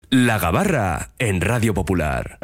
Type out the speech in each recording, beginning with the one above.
La Gabarra en Radio Popular.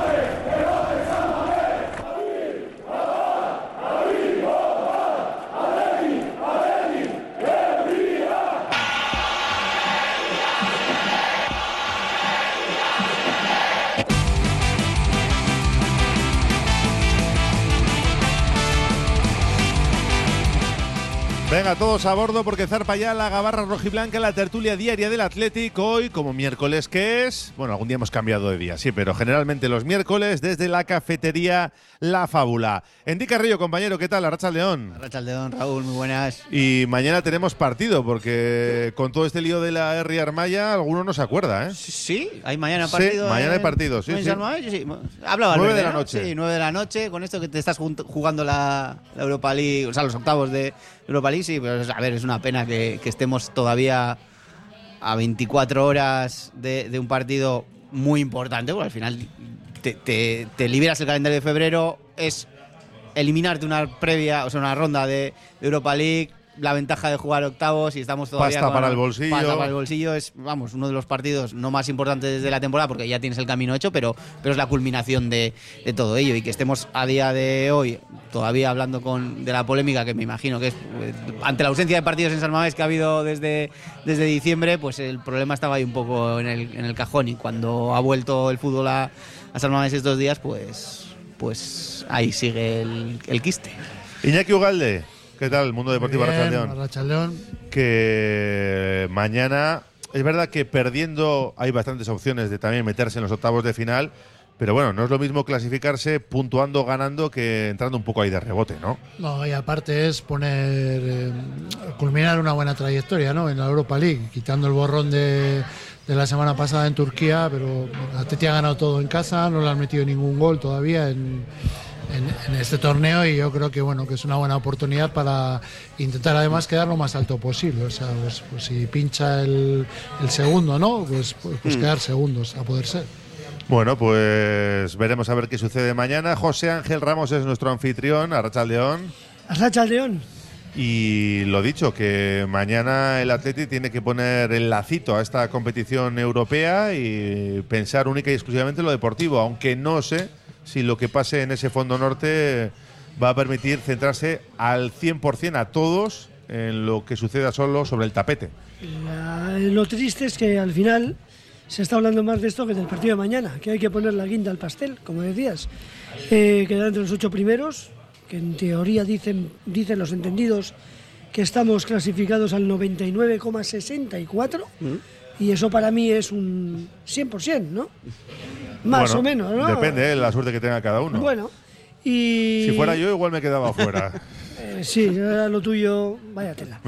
Venga, todos a bordo porque zarpa ya la Gabarra rojiblanca, la tertulia diaria del Atlético. Hoy, como miércoles que es, bueno, algún día hemos cambiado de día, sí, pero generalmente los miércoles desde la cafetería La Fábula. Enrique Carrillo, compañero, ¿qué tal? Arratsaldeón. Arratsaldeón, Raúl, muy buenas. Y mañana tenemos partido porque con todo este lío de la R. Armaya, alguno no se acuerda, ¿eh? Sí, hay mañana partido. Sí, mañana hay partido, sí, sí. Hablaba 9 de la noche. Sí, 9 de la noche, con esto que te estás jugando la Europa League, o sea, los octavos de Europa League, sí, pero a ver, es una pena que estemos todavía a 24 horas de un partido muy importante, porque al final te liberas el calendario de febrero, es eliminarte una previa, o sea, una ronda de Europa League, la ventaja de jugar octavos y estamos todavía pasta para el bolsillo. Pasta para el bolsillo es, vamos, uno de los partidos no más importantes de la temporada porque ya tienes el camino hecho, pero es la culminación de todo ello y que estemos a día de hoy todavía hablando de la polémica que me imagino que es ante la ausencia de partidos en San Mamés que ha habido desde diciembre, pues el problema estaba ahí un poco en el cajón y cuando ha vuelto el fútbol a San Mamés estos días, pues ahí sigue el quiste. Iñaki Ugalde, ¿qué tal? Mundo Deportivo Arratsaldeón. Que mañana, es verdad que perdiendo hay bastantes opciones de también meterse en los octavos de final, pero bueno, no es lo mismo clasificarse puntuando, ganando, que entrando un poco ahí de rebote, ¿no? No, y aparte es culminar una buena trayectoria, ¿no? En la Europa League, quitando el borrón de la semana pasada en Turquía, pero Atleti ha ganado todo en casa, no le han metido ningún gol todavía en este torneo y yo creo que bueno, que es una buena oportunidad para intentar además quedar lo más alto posible, o sea, pues si pincha el segundo, ¿no? Pues quedar segundos a poder ser. Bueno, pues veremos a ver qué sucede mañana. José Ángel Ramos es nuestro anfitrión. Arratsaldeón. Arratsaldeón. Y lo dicho, que mañana el Atleti tiene que poner el lacito a esta competición europea y pensar única y exclusivamente en lo deportivo, aunque no sé si lo que pase en ese fondo norte va a permitir centrarse al 100% a todos en lo que suceda solo sobre el tapete. Lo triste es que al final se está hablando más de esto que del partido de mañana, que hay que poner la guinda al pastel, como decías. Quedar entre los 8 primeros, que en teoría dicen los entendidos que estamos clasificados al 99,64, y eso para mí es un 100%, ¿no? Más o menos, ¿no? Depende de la suerte que tenga cada uno. Bueno, y... Si fuera yo, igual me quedaba fuera. Sí, era lo tuyo, vaya tela.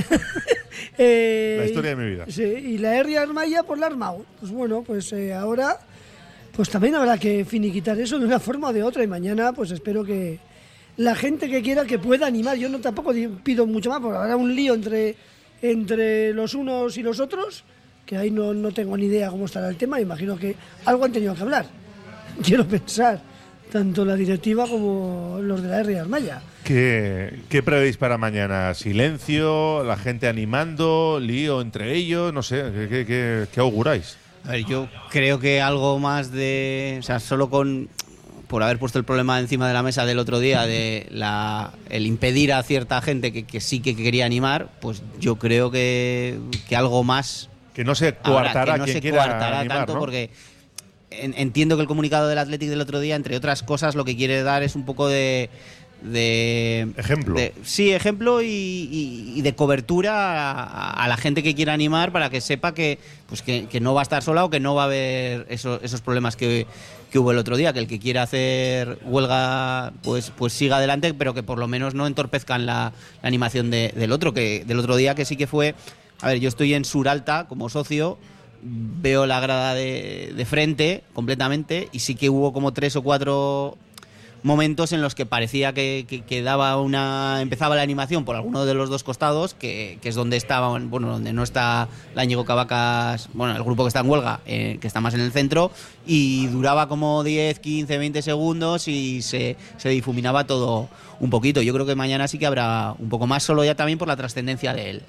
La historia de mi vida. Sí, y la R. Armaya pues la ha armado. Pues bueno, pues ahora pues también habrá que finiquitar eso de una forma o de otra y mañana pues espero que la gente que quiera que pueda animar. Yo no tampoco pido mucho más porque habrá un lío entre los unos y los otros, que ahí no tengo ni idea cómo estará el tema. Imagino que algo han tenido que hablar. Quiero pensar, tanto la directiva como los de la R. Armaya. ¿Qué prevéis para mañana? ¿Silencio? ¿La gente animando? ¿Lío entre ellos? No sé, ¿qué auguráis? A ver, yo creo que algo más de... O sea, solo por haber puesto el problema encima de la mesa del otro día de el impedir a cierta gente que sí que quería animar, pues yo creo que algo más... Que no se coartará quien quiera animar, tanto, ¿no? Porque entiendo que el comunicado del Athletic del otro día, entre otras cosas, lo que quiere dar es un poco de ejemplo. Ejemplo y de cobertura a la gente que quiera animar para que sepa que no va a estar sola o que no va a haber esos problemas que hubo el otro día, que el que quiera hacer huelga pues siga adelante, pero que por lo menos no entorpezcan la animación del otro día, que sí que fue... A ver, yo estoy en Suralta como socio, veo la grada de frente completamente y sí que hubo como 3 o 4 momentos en los que parecía que empezaba la animación por alguno de los dos costados, que es donde estaban, bueno, donde no está la Íñigo Cavacas, bueno, el grupo que está en huelga, que está más en el centro, y duraba como 10, 15, 20 segundos y se difuminaba todo un poquito. Yo creo que mañana sí que habrá un poco más, solo ya también por la trascendencia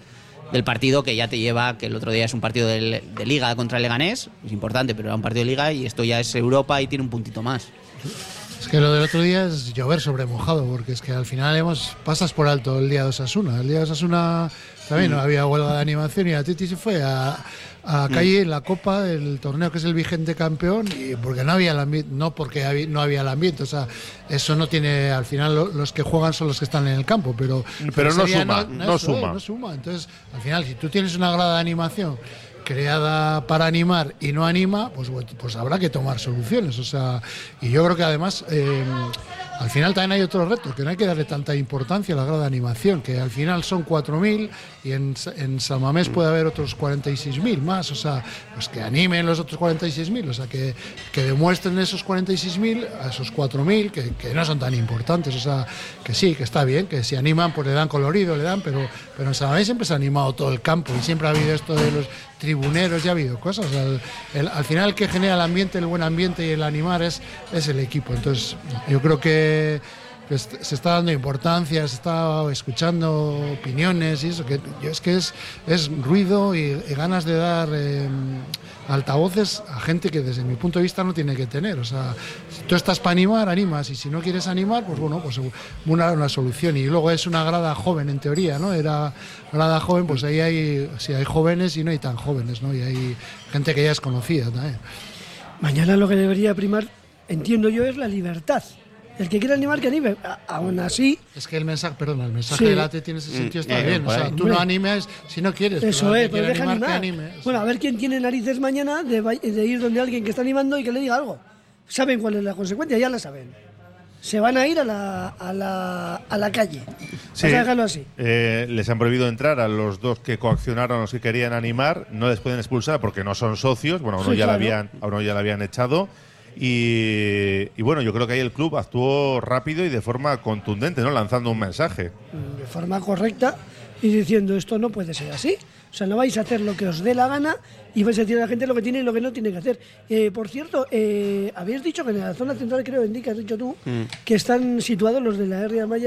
del partido que ya te lleva, que el otro día es un partido de Liga contra el Leganés, es importante, pero era un partido de Liga y esto ya es Europa y tiene un puntito más. Es que lo del otro día es llover sobre mojado, porque es que al final pasas por alto el día de Osasuna. El día de Osasuna también no había huelga de animación y el Atleti se fue a calle en la Copa del torneo que es el vigente campeón, y porque no había el ambiente, no porque no había el ambiente, o sea, eso no tiene, al final los que juegan son los que están en el campo, pero no suma, no suma. Entonces, al final, si tú tienes una grada de animación creada para animar y no anima, pues habrá que tomar soluciones. O sea, y yo creo que además al final también hay otro reto, que no hay que darle tanta importancia a la grada de animación, que al final son 4.000 y en San Mamés puede haber otros 46.000 más, o sea, pues que animen los otros 46.000, o sea, que demuestren esos 46.000 a esos 4.000 que no son tan importantes, o sea, que sí, que está bien, que si animan pues le dan colorido, pero en San Mamés siempre se ha animado todo el campo y siempre ha habido esto de los tribuneros, ya ha habido cosas. Al final el que genera el ambiente, el buen ambiente y el animar es el equipo. Entonces yo creo que se está dando importancia, se está escuchando opiniones y eso, que es ruido y ganas de dar altavoces a gente que desde mi punto de vista no tiene que tener. O sea, si tú estás para animar, animas, y si no quieres animar, pues bueno, pues una solución. Y luego es una grada joven en teoría, ¿no? Era grada joven, pues ahí hay jóvenes y no hay tan jóvenes, ¿no? Y hay gente que ya es conocida también. Mañana lo que debería primar, entiendo yo, es la libertad. El que quiera animar, que anime. Aún así... Es que el mensaje sí. Del AT tiene ese sentido, está bien. O sea, tú no animes si no quieres. Eso es, pero deja animar. Bueno, a ver quién tiene narices mañana de ir donde alguien que está animando y que le diga algo. Saben cuál es la consecuencia, ya la saben. Se van a ir a la calle. Sí, vamos a dejarlo así. Les han prohibido entrar a los dos que coaccionaron a los que querían animar. No les pueden expulsar porque no son socios. Bueno, a uno ya la habían echado. Y bueno, yo creo que ahí el club actuó rápido y de forma contundente, ¿no? Lanzando un mensaje. De forma correcta y diciendo, esto no puede ser así. O sea, no vais a hacer lo que os dé la gana y vais a decir a la gente lo que tiene y lo que no tiene que hacer. Por cierto, habéis dicho que en la zona central, creo, Enrique, has dicho tú, que están situados los de la R. Armaya.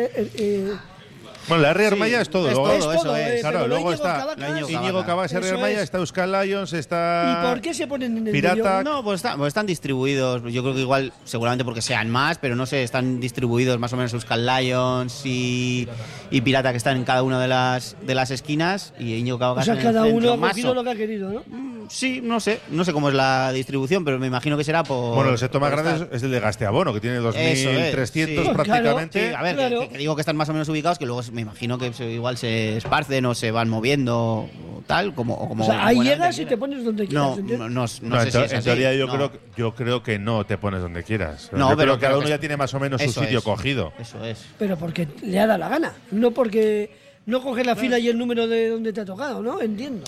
Bueno, la R. Armaya es todo. Eso es. Claro, luego está Íñigo Cabacas, R. Armaya, está Euskal Lions, está... ¿Y por qué se ponen en el Pirata? No, pues están distribuidos. Yo creo que igual, seguramente porque sean más, pero no sé, están distribuidos más o menos Euskal Lions y Pirata, que están en cada una de las esquinas, y Íñigo Cabacas. O sea, cada uno ha cogido Maso. lo que ha querido, ¿no? Sí, no sé cómo es la distribución, pero me imagino que será por... Bueno, el sector más grande es el de Gasteabono, que tiene 2.300 prácticamente. Claro, sí, a ver, claro. Que digo que están más o menos ubicados, que luego me imagino que igual se esparcen o se van moviendo o tal, o sea, ahí llegas y te pones donde quieras. No sé si es así. En teoría yo creo que no te pones donde quieras. No, yo pero creo que cada uno ya tiene más o menos su sitio cogido. Eso es. Pero porque le ha dado la gana, no porque no coge la fila y el número de donde te ha tocado, ¿no? Entiendo.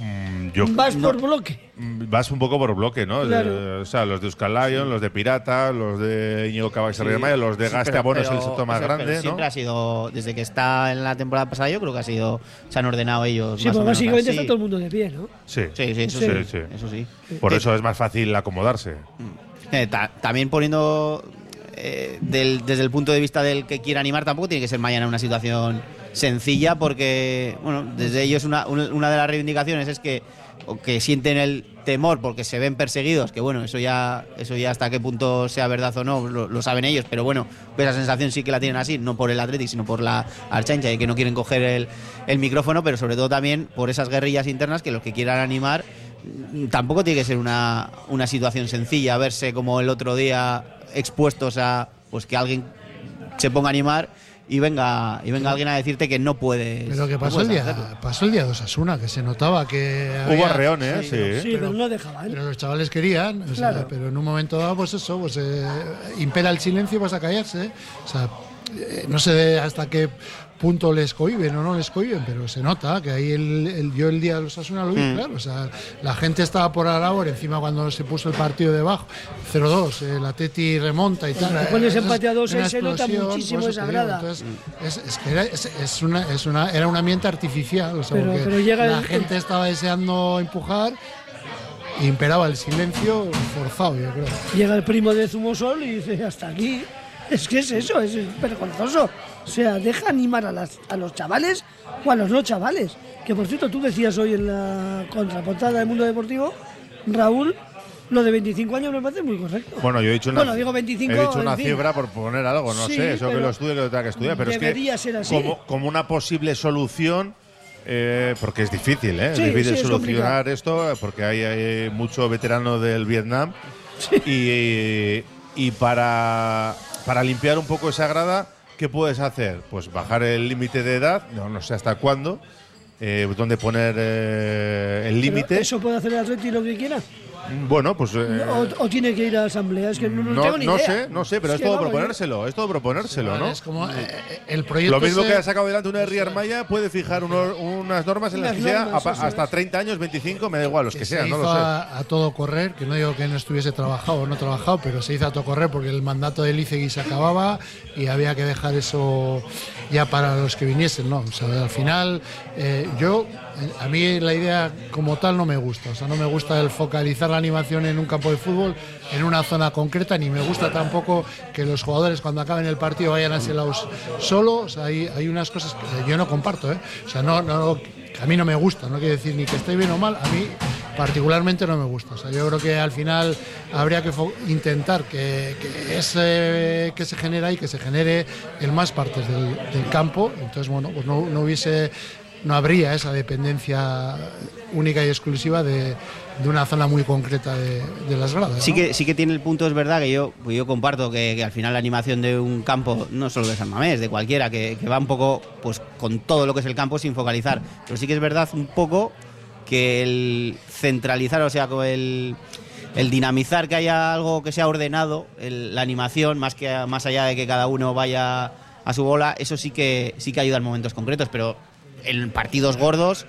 Vas por bloque. Vas un poco por bloque, ¿no? Claro. O sea, los de Euskal Lions, los de Pirata, los de Íñigo Cabacas, R. Armaya, los de Gasteabono es el sector más grande, ¿no? Siempre ha sido, desde que está en la temporada pasada, yo creo que se han ordenado ellos. Sí, pues básicamente está todo el mundo de pie, ¿no? Sí, eso sí. Por eso es más fácil acomodarse. También poniendo desde el punto de vista del que quiera animar, tampoco tiene que ser mañana una situación sencilla, porque bueno, desde ellos una de las reivindicaciones es que sienten el temor porque se ven perseguidos, que bueno, eso ya hasta qué punto sea verdad o no lo saben ellos, pero bueno, esa sensación sí que la tienen así, no por el Athletic sino por la Archancha, y que no quieren coger el micrófono, pero sobre todo también por esas guerrillas internas, que los que quieran animar tampoco tiene que ser una situación sencilla, verse como el otro día expuestos a pues que alguien se ponga a animar y venga alguien a decirte que no puede. Pero que pasó el día de Osasuna, que se notaba que hubo arreones, sí. Pero no dejaban. Pero los chavales querían, o sea, pero en un momento dado, pues eso, impera el silencio y vas a callarse. O sea, no sé hasta qué punto les cohiben o no les cohiben, pero se nota que ahí yo el día de los Osasuna lo vi, claro. O sea, la gente estaba por la labor, encima cuando se puso el partido debajo, 0-2, el Atleti remonta y tal. Cuando pones empate a 2 se nota muchísimo esa grada. Entonces, era un ambiente artificial, o sea, pero llega la gente estaba deseando empujar. Imperaba el silencio forzado, yo creo. Llega el primo de Zumosol y dice, hasta aquí. Es que es eso, es vergonzoso. O sea, deja animar a los chavales o a los no chavales. Que por cierto, tú decías hoy en la contraportada del Mundo Deportivo, Raúl, lo de 25 años me parece muy correcto. Bueno, yo he dicho digo 25, he dicho una en fin. cifra por poner algo, no Sí, sé, eso que pero lo estudie, que lo tenga que estudiar, pero es debería que ser así. como una posible solución, porque es difícil, Sí, es difícil sí, es solucionar esto, porque hay mucho veterano del Vietnam y para limpiar un poco esa grada, ¿qué puedes hacer? Pues bajar el límite de edad, no sé hasta cuándo, dónde poner el límite. ¿Eso puede hacer el Atleti lo que quiera? Bueno, pues O tiene que ir a la asamblea, es que no tengo ni idea. No sé, pero es que todo vamos, proponérselo, ¿no? Es como el proyecto. Lo mismo que ha sacado adelante una Herri Armaya puede fijar unas normas en las que sea hasta 30 años, 25, me da igual, los que sean, no lo sé. A todo correr, que no digo que no estuviese trabajado o no trabajado, pero se hizo a todo correr porque el mandato de Licegui se acababa y había que dejar eso ya para los que viniesen, ¿no? O sea, al final, a mí la idea como tal no me gusta. O sea, no me gusta el focalizar la animación en un campo de fútbol, en una zona concreta, ni me gusta tampoco que los jugadores cuando acaben el partido vayan a ese lado solo. O sea, hay unas cosas que yo no comparto, ¿eh? O sea, que a mí no me gusta, no quiere decir ni que esté bien o mal, a mí particularmente no me gusta. O sea, yo creo que al final habría que intentar que se genera y que se genere en más partes del campo. Entonces, bueno, pues no habría esa dependencia única y exclusiva de una zona muy concreta de las gradas, ¿no? Sí que tiene el punto, es verdad, que yo comparto que al final la animación de un campo, no solo de San Mamés, de cualquiera, que va un poco pues con todo lo que es el campo sin focalizar. Pero sí que es verdad un poco que el centralizar, o sea, el dinamizar, que haya algo que sea ordenado, la animación, más allá de que cada uno vaya a su bola, eso sí que ayuda en momentos concretos, pero en partidos gordos,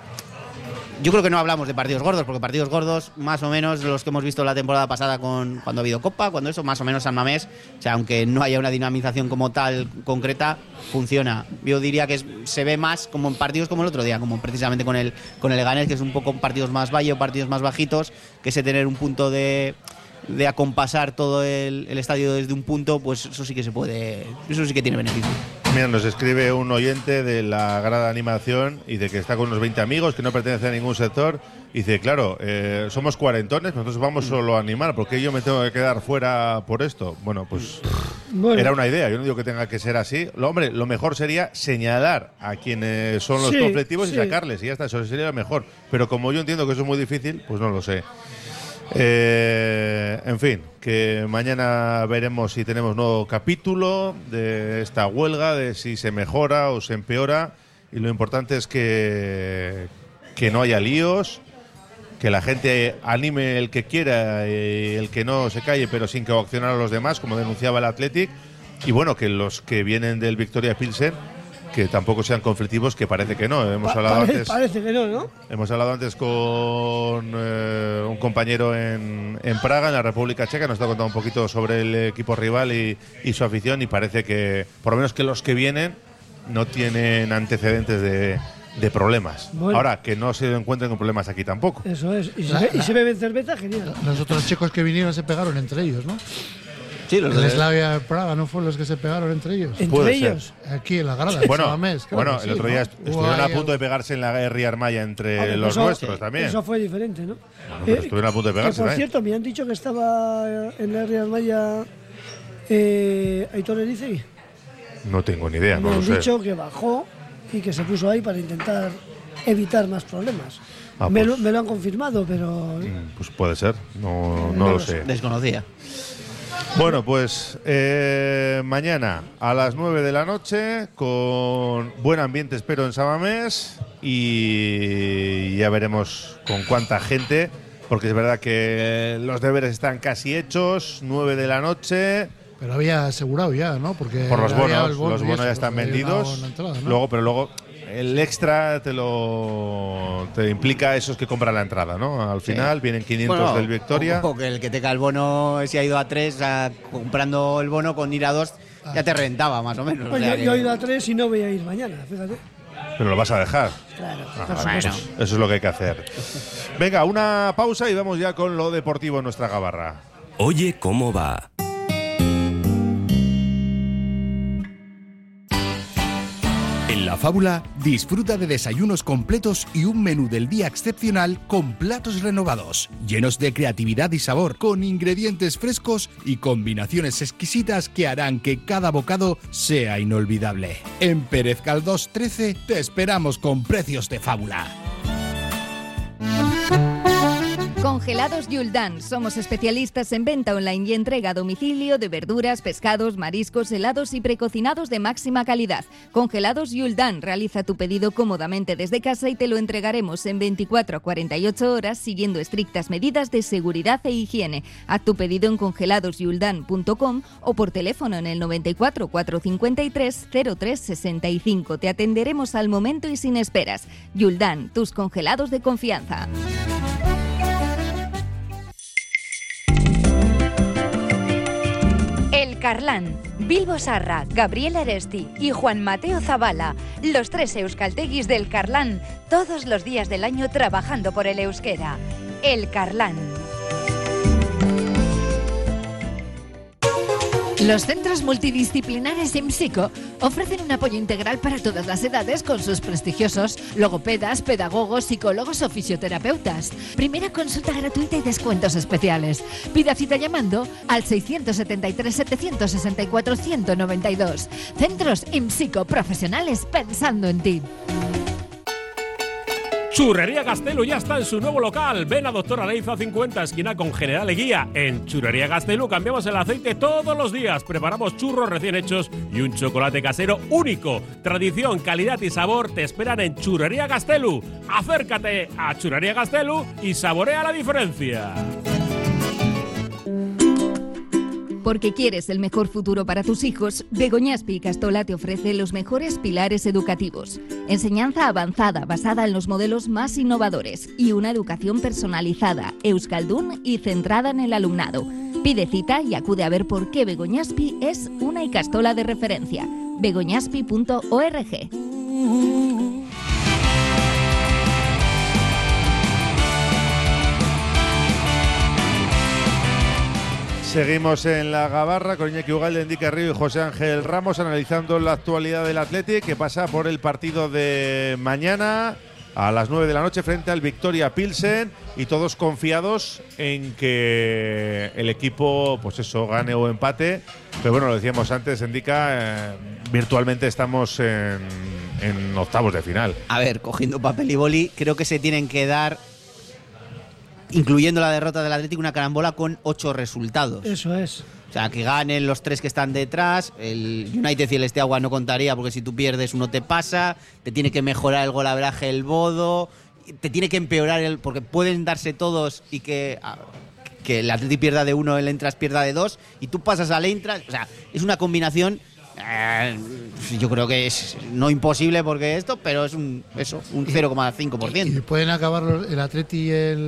yo creo que no hablamos de partidos gordos, porque partidos gordos, más o menos los que hemos visto la temporada pasada cuando ha habido Copa, cuando eso, más o menos San Mamés, o sea, aunque no haya una dinamización como tal concreta, funciona. Yo diría que se ve más como en partidos como el otro día, como precisamente con el Leganés, que es un poco partidos más valle, partidos más bajitos, que ese tener un punto de acompasar todo el estadio desde un punto, pues eso sí que se puede, eso sí que tiene beneficio. Mira, nos escribe un oyente de la grada de animación y de que está con unos 20 amigos, que no pertenece a ningún sector, y dice, claro, somos cuarentones, nosotros vamos solo a animar, ¿por qué yo me tengo que quedar fuera por esto? Bueno, pues era una idea, yo no digo que tenga que ser así. Hombre, lo mejor sería señalar a quienes son los conflictivos y sacarles, y ya está, eso sería lo mejor. Pero como yo entiendo que eso es muy difícil, pues no lo sé. En fin, que mañana veremos si tenemos nuevo capítulo de esta huelga, de si se mejora o se empeora, y lo importante es que no haya líos, que la gente anime el que quiera y el que no se calle, pero sin coaccionar a los demás, como denunciaba el Athletic, y bueno, que los que vienen del Victoria Pilsen que tampoco sean conflictivos, que parece que no. Parece que no, ¿no? Hemos hablado antes con un compañero en Praga, en la República Checa, nos está contando un poquito sobre el equipo rival y su afición, y parece que, por lo menos que los que vienen, no tienen antecedentes de problemas. Bueno. Ahora, que no se encuentren con problemas aquí tampoco. Eso es. Y se beben cerveza, genial. Los otros chicos que vinieron se pegaron entre ellos, ¿no? Sí, los el Slavia de Praga no fueron los que se pegaron entre ellos. ¿Entre ellos? Aquí en la grada. Bueno, el otro día estuvieron a punto de pegarse en la Herri Armaya entre los nuestros también. Eso fue diferente, ¿no? Pero estuvieron a punto de pegarse. Por cierto, me han dicho que estaba en la Herri Armaya Aitor Elizegui. No tengo ni idea, me no lo sé. han dicho que bajó y que se puso ahí para intentar evitar más problemas. Pues, me lo han confirmado, pero... Pues puede ser, no lo sé. Desconocía. Bueno, pues mañana a las 9 de la noche, con buen ambiente espero en San Mamés, y ya veremos con cuánta gente, porque es verdad que los deberes están casi hechos, 9 de la noche. Pero había asegurado ya, ¿no? Porque por los bonos ya están vendidos. Entrada, ¿no? Luego el extra te implica esos que compran la entrada, ¿no? Al final vienen 500 del Victoria. O que el que tenga el bono, si ha ido a 3, comprando el bono con ir a 2, ya te rentaba más o menos. Pues yo he ido a 3 y no voy a ir mañana, fíjate. Pero lo vas a dejar. Claro, eso es lo que hay que hacer. Venga, una pausa y vamos ya con lo deportivo en nuestra gabarra. Oye, ¿cómo va? En La Fábula, disfruta de desayunos completos y un menú del día excepcional con platos renovados, llenos de creatividad y sabor, con ingredientes frescos y combinaciones exquisitas que harán que cada bocado sea inolvidable. En Pérez Galdós 13 te esperamos con precios de fábula. Congelados Yuldan. Somos especialistas en venta online y entrega a domicilio de verduras, pescados, mariscos, helados y precocinados de máxima calidad. Congelados Yuldan. Realiza tu pedido cómodamente desde casa y te lo entregaremos en 24 a 48 horas siguiendo estrictas medidas de seguridad e higiene. Haz tu pedido en congeladosyuldan.com o por teléfono en el 94 453 0365. Te atenderemos al momento y sin esperas. Yuldan, tus congelados de confianza. El Carlán, Bilbo Sarra, Gabriel Aresti y Juan Mateo Zabala, los 3 euskalteguis del Carlán, todos los días del año trabajando por el euskera. El Carlán. Los centros multidisciplinares IMSICO ofrecen un apoyo integral para todas las edades con sus prestigiosos logopedas, pedagogos, psicólogos o fisioterapeutas. Primera consulta gratuita y descuentos especiales. Pida cita llamando al 673 764 192. Centros IMSICO, profesionales pensando en ti. Churrería Gastelu ya está en su nuevo local. Ven a Doctor Aleiza 50, esquina con General Eguía. En Churrería Gastelu cambiamos el aceite todos los días. Preparamos churros recién hechos y un chocolate casero único. Tradición, calidad y sabor te esperan en Churrería Gastelu. Acércate a Churrería Gastelu y saborea la diferencia. Porque quieres el mejor futuro para tus hijos, Begoñaspi y Castola te ofrece los mejores pilares educativos. Enseñanza avanzada basada en los modelos más innovadores y una educación personalizada, euskaldun y centrada en el alumnado. Pide cita y acude a ver por qué Begoñaspi es una Icastola de referencia. begoñaspi.org. Seguimos en la Gabarra con Iñaki Ugalde, Enrique Río y José Ángel Ramos analizando la actualidad del Athletic, que pasa por el partido de mañana a las 9 de la noche frente al Victoria Pilsen, y todos confiados en que el equipo, pues eso, gane o empate. Pero bueno, lo decíamos antes, Endica, virtualmente estamos en octavos de final. A ver, cogiendo papel y boli, creo que se tienen que dar, incluyendo la derrota del Atlético, una carambola con 8 resultados. Eso es. O sea, que ganen los 3 que están detrás. El United y el Steaua no contaría, porque si tú pierdes uno te pasa. Te tiene que mejorar el golaveraje el Bodo. Te tiene que empeorar porque pueden darse todos y que el Atlético pierda de 1, el Eintracht pierda de 2 y tú pasas al Eintracht. O sea, es una combinación. Yo creo que es no imposible porque esto, pero es un 0,5%. Y pueden acabar el Atleti y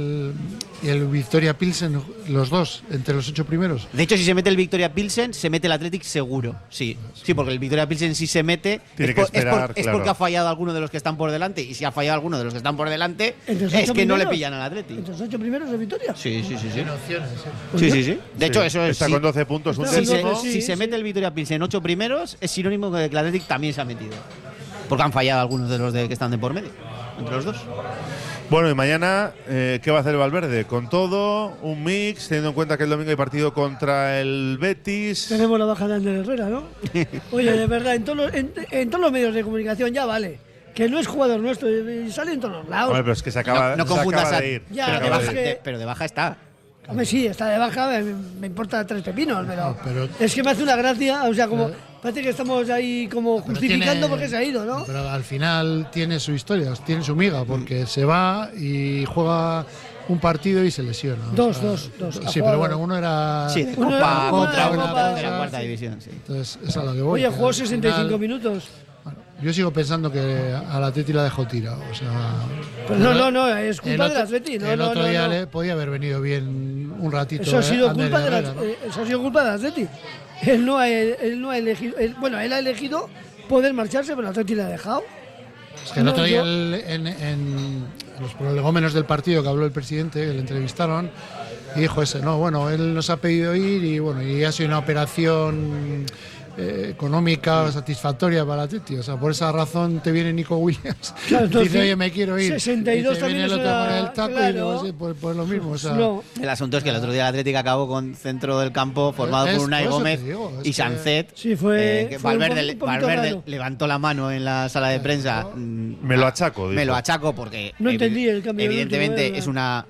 el Victoria Pilsen, los dos, entre los 8 primeros. De hecho, si se mete el Victoria Pilsen, se mete el Athletic seguro. Sí, porque el Victoria Pilsen si se mete es porque ha fallado alguno de los que están por delante. Y si ha fallado alguno de los que están por delante, es que no le pillan al Athletic. ¿Entre los 8 primeros de Victoria? Sí. Tiene opciones, Sí. De hecho, eso es. Está con 12 puntos, un décimo. Si se mete el Victoria Pilsen 8 primeros, es sinónimo de que el Athletic también se ha metido. Porque han fallado algunos de los que están de por medio, entre los dos. Bueno, y mañana, ¿qué va a hacer Valverde? Con todo, un mix, teniendo en cuenta que el domingo hay partido contra el Betis. Tenemos la baja de Ander Herrera, ¿no? Oye, de verdad, en todos los medios de comunicación ya vale. Que no es jugador nuestro y sale en todos los lados. Hombre, pero es que se acaba, no confundas de ir. Ya, pero de baja está. Hombre, sí, está de baja, me importa 3 pepinos, pero es que me hace una gracia, o sea, como parece que estamos ahí como justificando porque se ha ido, ¿no? Pero al final tiene su historia, tiene su miga, porque se va y juega un partido y se lesiona. Dos. Sí, pero bueno, uno era de Copa, Copa, de la cuarta división, sí. Entonces, es a lo que voy. Oye, jugó 65 minutos. Bueno, yo sigo pensando que al Atleti la dejó tirado, o sea. Pero no, es culpa del Atleti. El otro día le podía haber venido bien un ratito. Eso ha sido culpa del Atleti. Él no ha elegido, él ha elegido poder marcharse, pero el Atleti le ha dejado. Es que el otro día en los prolegómenos del partido que habló el presidente, que le entrevistaron, y dijo él nos ha pedido ir y ha sido una operación económica o satisfactoria para ti, tío. O sea, por esa razón te viene Nico Williams Claro, y dice, oye, me quiero ir. 62 y te viene el otro con el taco y luego pues lo mismo. O sea, No. El asunto es que el otro día el Atlético acabó con centro del campo formado por Unai por eso Gómez te digo, y Sancet. Sí, fue que un Valverde poquito raro. levantó la mano en la sala de prensa. Me lo achaco, Me dijo. lo achaco porque No entendí el cambio del evidentemente último, es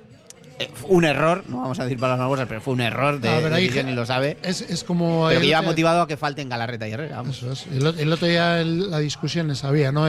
un error, no vamos a decir palabras cosas, pero fue un error de pero ahí decisión y lo sabe. es como Pero que el- lleva motivado a que falten Galarreta y Herrera. Vamos. Eso es. El otro día la discusión esa había, ¿no?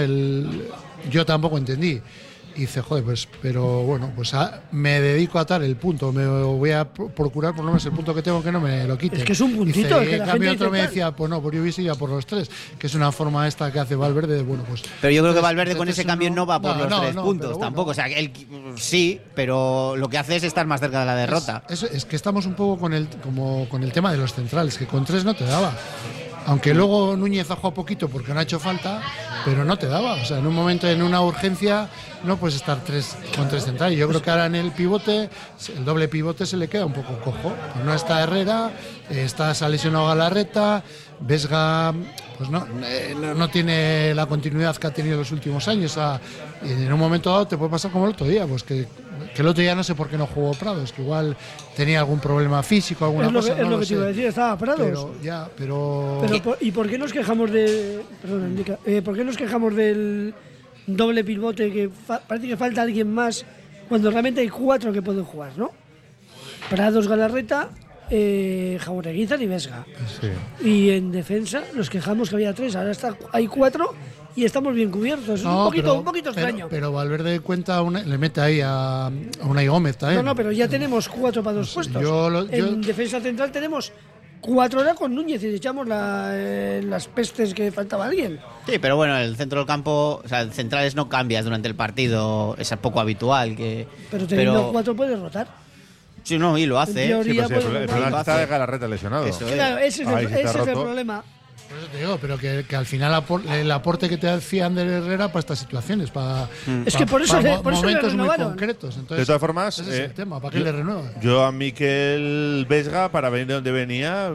Yo tampoco entendí. Y dice, joder, pues, pero bueno, pues me dedico a atar el punto, me voy a procurar por lo menos el punto que tengo que no me lo quite. Es que es un puntito, Dice, es que y la en cambio gente otro me dice decía, pues no, pues yo hubiese ido a por los 3, que es una forma esta que hace Valverde de, bueno, pues... Pero yo creo que entonces- Valverde con entonces ese cambio no va por los 3 no, puntos pero bueno. tampoco. O sea, él sí, pero lo que hace es estar más cerca de la derrota. Es que estamos un poco con el tema de los centrales, que con 3 no te daba. Aunque luego Núñez ha jugado poquito porque no ha hecho falta, pero no te daba. O sea, en un momento, en una urgencia, no puedes estar con 3 centrales. Yo creo que ahora en el pivote, el doble pivote se le queda un poco cojo. Pues no está Herrera, se ha lesionado Galarreta, Vesga pues no tiene la continuidad que ha tenido en los últimos años. O sea, en un momento dado te puede pasar como el otro día, pues que el otro día no sé por qué no jugó Prados, que igual tenía algún problema físico, alguna cosa. Es lo que te iba a decir, estaba Prados. Pero ¿Y por qué nos quejamos perdón, Indica, ¿por qué nos quejamos del doble pivote que parece que falta alguien más cuando realmente hay 4 que pueden jugar, ¿no? Prados, Galarreta, Jaureguizar y Vesga. Sí. Y en defensa nos quejamos que había 3, ahora hay 4 y estamos bien cubiertos. Es un poquito extraño. Pero Valverde le mete ahí a Unai Gómez también. No, pero ya tenemos 4 para 2 puestos. En defensa central tenemos 4 horas con Núñez y echamos las pestes que faltaba alguien. Sí, pero bueno, el centro del campo, o sea, el centrales no cambias durante el partido, es poco habitual. Pero teniendo 4 puedes rotar. Sí, no, y lo hace. En teoría, Sí, pues el problema está de Galarreta lesionado. Eso es. Claro, ese es el problema. Por eso te digo, pero que al final el aporte que te hacía Ander Herrera para estas situaciones, para Es que por eso le momentos muy renovaron. concretos. Entonces, De todas formas, ese es el tema, ¿para qué le renueva? Yo a Mikel Vesga, para venir de donde venía,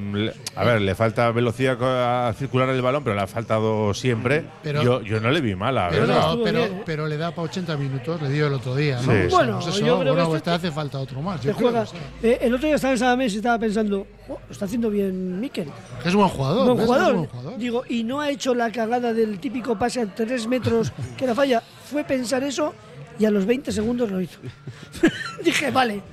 le falta velocidad a circular el balón, pero le ha faltado siempre. Pero- yo no le vi mal a Pero, Vesga. pero le da para 80 minutos, le dio el otro día, ¿no? Sí. O sea, Bueno, pues eso, yo creo que pues te hace falta otro más. Te Yo creo, juega. o sea, El otro día estaba en Sadamés y estaba pensando, lo está haciendo bien Mikel. que es buen jugador. Buen Vesga es jugador. buen jugador. Digo, y no ha hecho la cagada del típico pase a 3 metros que la falla. Fue pensar eso y a los 20 segundos lo hizo. Dije, vale,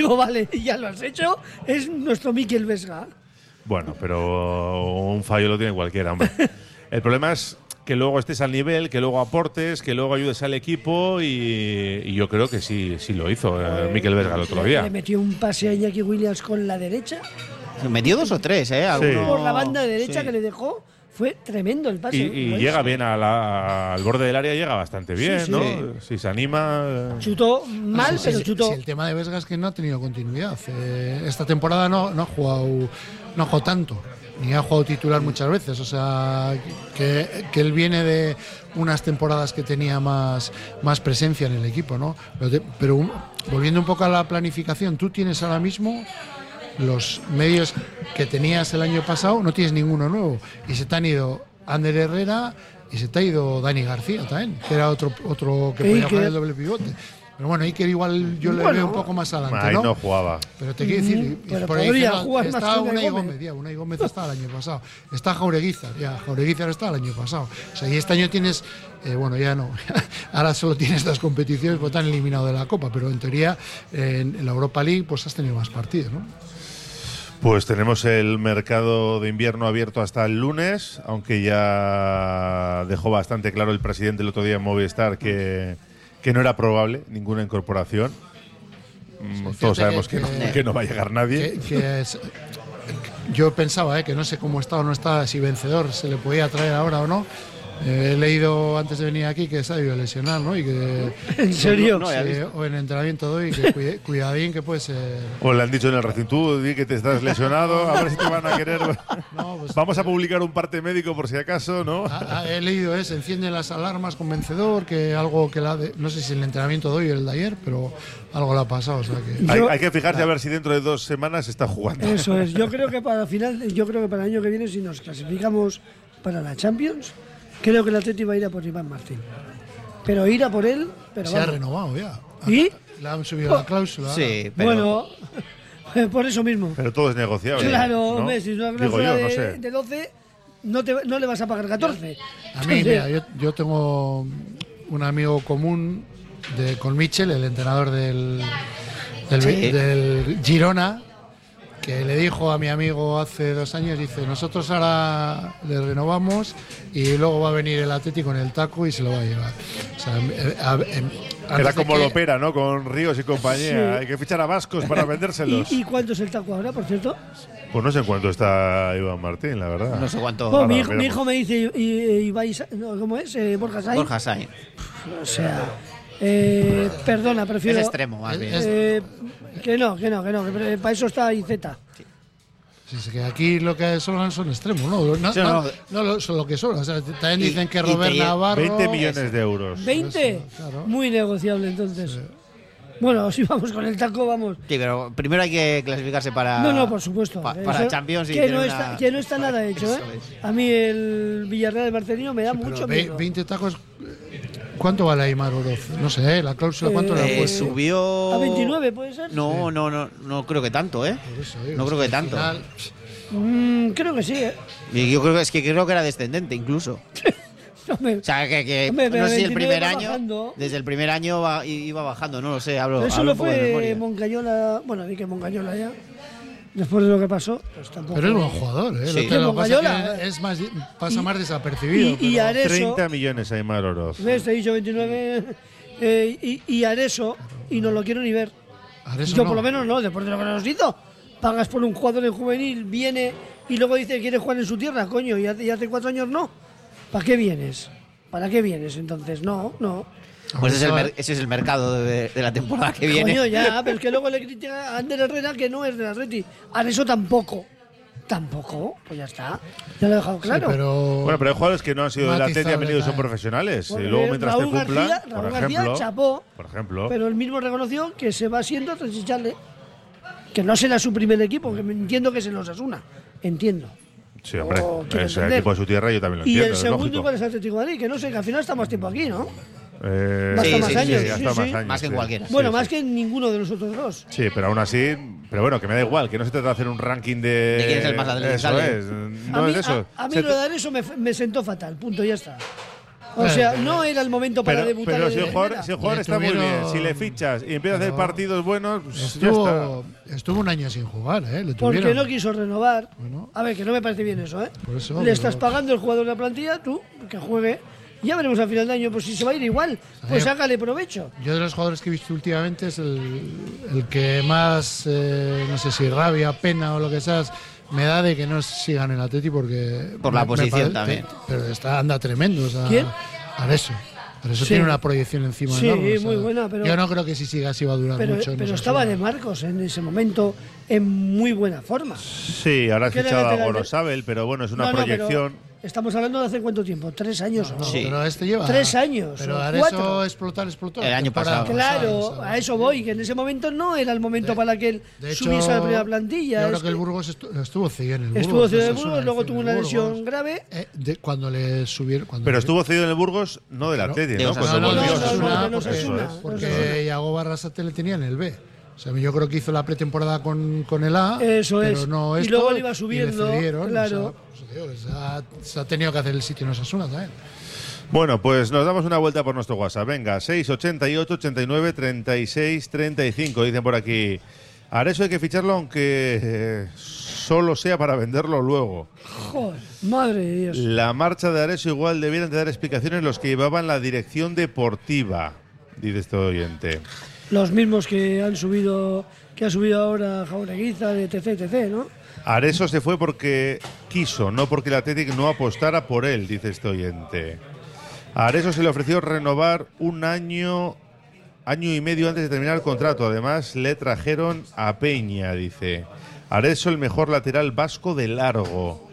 ya lo has hecho. Es nuestro Mikel Vesga. Bueno, pero un fallo lo tiene cualquiera, hombre. El problema es que luego estés al nivel, que luego aportes, que luego ayudes al equipo y yo creo que sí lo hizo Mikel Vesga el otro Le día. metió un pase a Iñaki Williams con la derecha. Metió 2 o 3, ¿eh? Alguno- Por la banda derecha sí. que le dejó. Fue tremendo el pase. Y Lo llega hizo. bien al borde del área, llega bastante bien, sí. ¿no? Sí. Si se anima. Chutó mal, pero chutó. Sí, el tema de Vesga es que no ha tenido continuidad. Esta temporada no ha jugado tanto, ni ha jugado titular muchas veces. O sea, que él viene de unas temporadas que tenía más presencia en el equipo, ¿no? Pero volviendo un poco a la planificación, tú tienes ahora mismo los medios que tenías el año pasado, no tienes ninguno nuevo. Y se te han ido Ander Herrera y se te ha ido Dani García también, que era otro que podía Iker. jugar el doble pivote. Pero bueno, Iker igual yo le veo un poco más adelante, Ahí ¿no? no jugaba. Pero te quiero decir, pero por ahí podría dicen, jugar más está que Unai Unai Gómez. Gómez, Unai Gómez está el año pasado. Está Jaureguizar, Jaureguizar está el año pasado. O sea, y este año tienes, bueno, ya no, ahora solo tienes 2 competiciones porque te han eliminado de la Copa, pero en teoría en la Europa League pues has tenido más partidos, ¿no? Pues tenemos el mercado de invierno abierto hasta el lunes, aunque ya dejó bastante claro el presidente el otro día en Movistar que no era probable ninguna incorporación. Todos sabemos que no va a llegar nadie. Yo pensaba que no sé cómo está o no está, si Vencedor se le podía traer ahora o no, He leído antes de venir aquí que se ha ido a lesionar, ¿no? Y que, ¿En serio? No, o en entrenamiento de hoy, que cuidadín que puede ser. O le han dicho en el Racing, tú di que te estás lesionado, a ver si te van a querer. No, pues, vamos a publicar un parte médico por si acaso, ¿no? He leído se encienden las alarmas con vencedor, que algo que no sé si el entrenamiento de hoy o el de ayer, pero algo le ha pasado. O sea que Hay que fijarse a ver si dentro de 2 semanas está jugando. Eso es. Yo creo que para el año que viene, si nos clasificamos para la Champions, creo que el Atleti va a ir a por Iván Martín. Pero ir a por él, pero se ha renovado ya. ¿Y? Le han subido la cláusula. Sí, pero... Bueno, por eso mismo. Pero todo es negociable. Claro, ¿no? si una Digo cláusula yo, no sé. de 12, no le vas a pagar 14. A mí, mira, yo tengo un amigo común con Michel, el entrenador del Girona, que le dijo a mi amigo hace 2 años, dice, nosotros ahora le renovamos y luego va a venir el Atleti con el taco y se lo va a llevar. O sea, era como lo opera, ¿no? Con Ríos y compañía. Sí. Hay que fichar a vascos para vendérselos. ¿Y cuánto es el taco ahora, por cierto? Pues no sé en cuánto está Iván Martín, la verdad. No sé cuánto. Pues mi hijo me dice, ¿cómo es? Borja Sainz. Borja Sainz. O sea, perdona, prefiero... Es extremo, más bien. Que no, que para eso está IZ. Sí, que aquí lo que sobran son extremos, ¿no? No son lo que sobran. O sea, también dicen que Robert Navarro... 20 millones de euros. ¿20? Claro. Muy negociable, entonces. Sí. Bueno, si vamos con el taco, vamos. Sí, pero primero hay que clasificarse para... No, por supuesto. Para Champions. Que no está nada hecho, ¿eh? A mí el Villarreal de Marcelino me da mucho miedo. 20 tacos... ¿Cuánto vale Aimar Oroz? No sé, la cláusula, ¿cuánto le ha puesto? Subió... ¿A 29 puede ser? No creo que tanto, ¿eh? Eso, digo, no creo que tanto. Final... creo que sí, ¿eh? Y yo creo que era descendente, incluso. O sea, que no sé si el primer año, bajando. Desde el primer año iba bajando, no lo sé, eso lo fue Moncayola, bueno, di que Moncayola ya, después de lo que pasó, pues tampoco. Pero es buen jugador, ¿eh? Sí. Lo que pasa es que pasa más desapercibido. Y Areso, 30 millones Aimar Oroz. ¿Ves? Te he dicho 29. Y Areso, y no lo quiero ni ver. Yo por lo menos no, después de lo que nos hizo. Pagas por un jugador en juvenil, viene y luego dice que quiere jugar en su tierra, coño, y hace 4 años no. ¿Para qué vienes? ¿Para qué vienes entonces? No. Pues ese es el mercado de la temporada que viene. Coño, ya, pero es que luego le critica a Ander Herrera que no es del Atleti. A eso tampoco. Pues ya está. Ya lo he dejado claro. Sí, pero hay jugadores que no han sido del Atleti y han venido y son profesionales. Y luego mientras Raúl te cumplan, Raúl García chapó, por ejemplo. Pero él mismo reconoció que se va siendo tras echarle. Que no será su primer equipo, que entiendo que se los Osasuna. Entiendo. Sí, hombre, es el equipo de su tierra, yo también lo entiendo. Y el segundo igual es Atlético de Madrid, que no sé, que al final está más tiempo aquí, ¿no? Hasta más años. Más que en cualquiera. Bueno, más que en ninguno de los otros dos. Sí, pero aún así, pero bueno, que me da igual, que no se trata de hacer un ranking de quién es el más atlético. Eso es, no es eso. A mí lo de dar eso me sentó fatal, punto, ya está. O sea, no era el momento para debutar. Pero si el jugador está muy bien, si le fichas y empieza a hacer partidos buenos, pues ya está. Estuvo un año sin jugar, ¿eh? Porque no quiso renovar. Bueno. A ver, que no me parece bien eso, ¿eh? Por eso, le estás pagando el jugador de la plantilla, tú, que juegue. Ya veremos al final de año, pues si se va a ir igual, pues sácale provecho. Yo de los jugadores que he visto últimamente es el que más, no sé si rabia, pena o lo que sea, me da de que no sigan en el Atleti porque... Por la posición también. Pero anda tremendo. O sea, ¿Quién? Areso tiene una proyección encima. Sí, enorme, o sea, muy buena. Pero, yo no creo que si siga así va a durar mucho. Pero estaba de Marcos en ese momento en muy buena forma. Sí, ahora has fichado a Gorosabel, pero bueno, es una proyección. Estamos hablando de hace cuánto tiempo, 3 años. No, pero este lleva 3 años. Pero Areso explotó. El año pasado. Claro, a eso voy, que en ese momento no era el momento para que él subiese a la primera plantilla. Yo creo que el Burgos estuvo cedido en el Burgos. Estuvo cedido en el Burgos, luego tuvo una lesión grave. Cuando le subieron. Pero estuvo cedido en el Burgos, no del Atleti, ¿no? Porque Iago Barrasate le tenía en el B. O sea, yo creo que hizo la pretemporada con el A. Eso pero es. No y luego le iba subiendo. Claro. O sea, se ha tenido que hacer el sitio en Osasuna también. Bueno, pues nos damos una vuelta por nuestro WhatsApp. Venga, 688 89 36 35. Dicen por aquí, Areso hay que ficharlo aunque solo sea para venderlo luego. Joder, madre de Dios. La marcha de Areso igual debieran de dar explicaciones los que llevaban la dirección deportiva, dice este oyente. los mismos que ha subido ahora Jaureguiza, etc., ¿no? Areso se fue porque quiso, no porque el Athletic no apostara por él, dice este oyente. A Areso se le ofreció renovar un año y medio antes de terminar el contrato. Además, le trajeron a Peña, dice. Areso, el mejor lateral vasco de largo.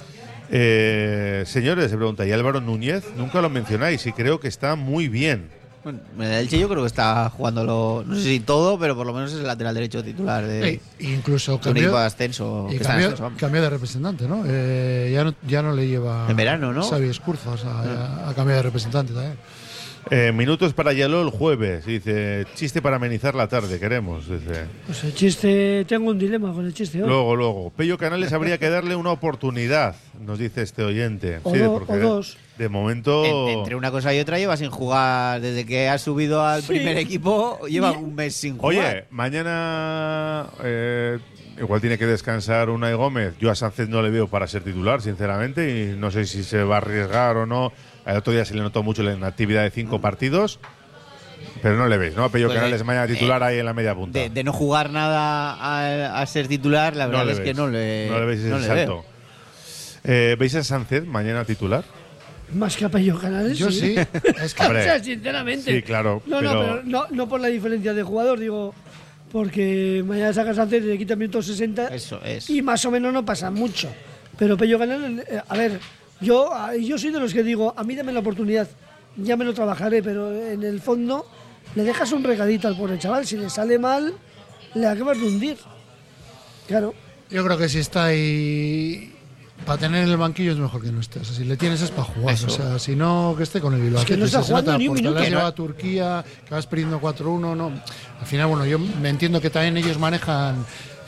Señores, se pregunta, ¿y Álvaro Núñez? Nunca lo mencionáis y creo que está muy bien. Bueno, el Elche yo creo que está jugándolo, no sé si todo, pero por lo menos es el lateral derecho titular de incluso un equipo de ascenso. Y cambió de representante, ¿no? Ya no le lleva en verano, ¿no? Xavi Escurza, o sea, ha cambiado de representante también. Minutos para Yaló el jueves, dice, chiste para amenizar la tarde, queremos, dice. Pues el chiste, tengo un dilema con el chiste hoy. Luego. Pello Canales habría que darle una oportunidad, nos dice este oyente. O dos. De momento… Entre una cosa y otra lleva sin jugar, desde que ha subido al primer equipo, lleva un mes sin jugar. Oye, mañana igual tiene que descansar Unai Gómez. Yo a Sánchez no le veo para ser titular, sinceramente, y no sé si se va a arriesgar o no. El otro día se le notó mucho la inactividad de 5 partidos, pero no le veis, ¿no? Pello Canales mañana titular ahí en la media punta. De no jugar nada a ser titular, la verdad es que no le veis ese salto. ¿Veis a Sánchez mañana titular? Más que a Pello Canales. Yo sí. Es que, o sea, sinceramente. Sí, claro. Pero no por la diferencia de jugador, digo, porque mañana saca Sánchez y le quita minutos 60. Eso es. Y más o menos no pasa mucho. Pero Pello Canales, a ver, yo soy de los que digo, a mí dame la oportunidad, ya me lo trabajaré, pero en el fondo le dejas un regadito al pobre chaval. Si le sale mal, le acabas de hundir. Claro. Yo creo que si está ahí para tener en el banquillo es mejor que no esté. O sea, si le tienes es para jugar. Eso. O sea, si no, que esté con el Bilbao. Es que no está jugando ni un minuto. Porque le has llevado a Turquía, que vas perdiendo 4-1. No. Al final, bueno, yo me entiendo que también ellos manejan,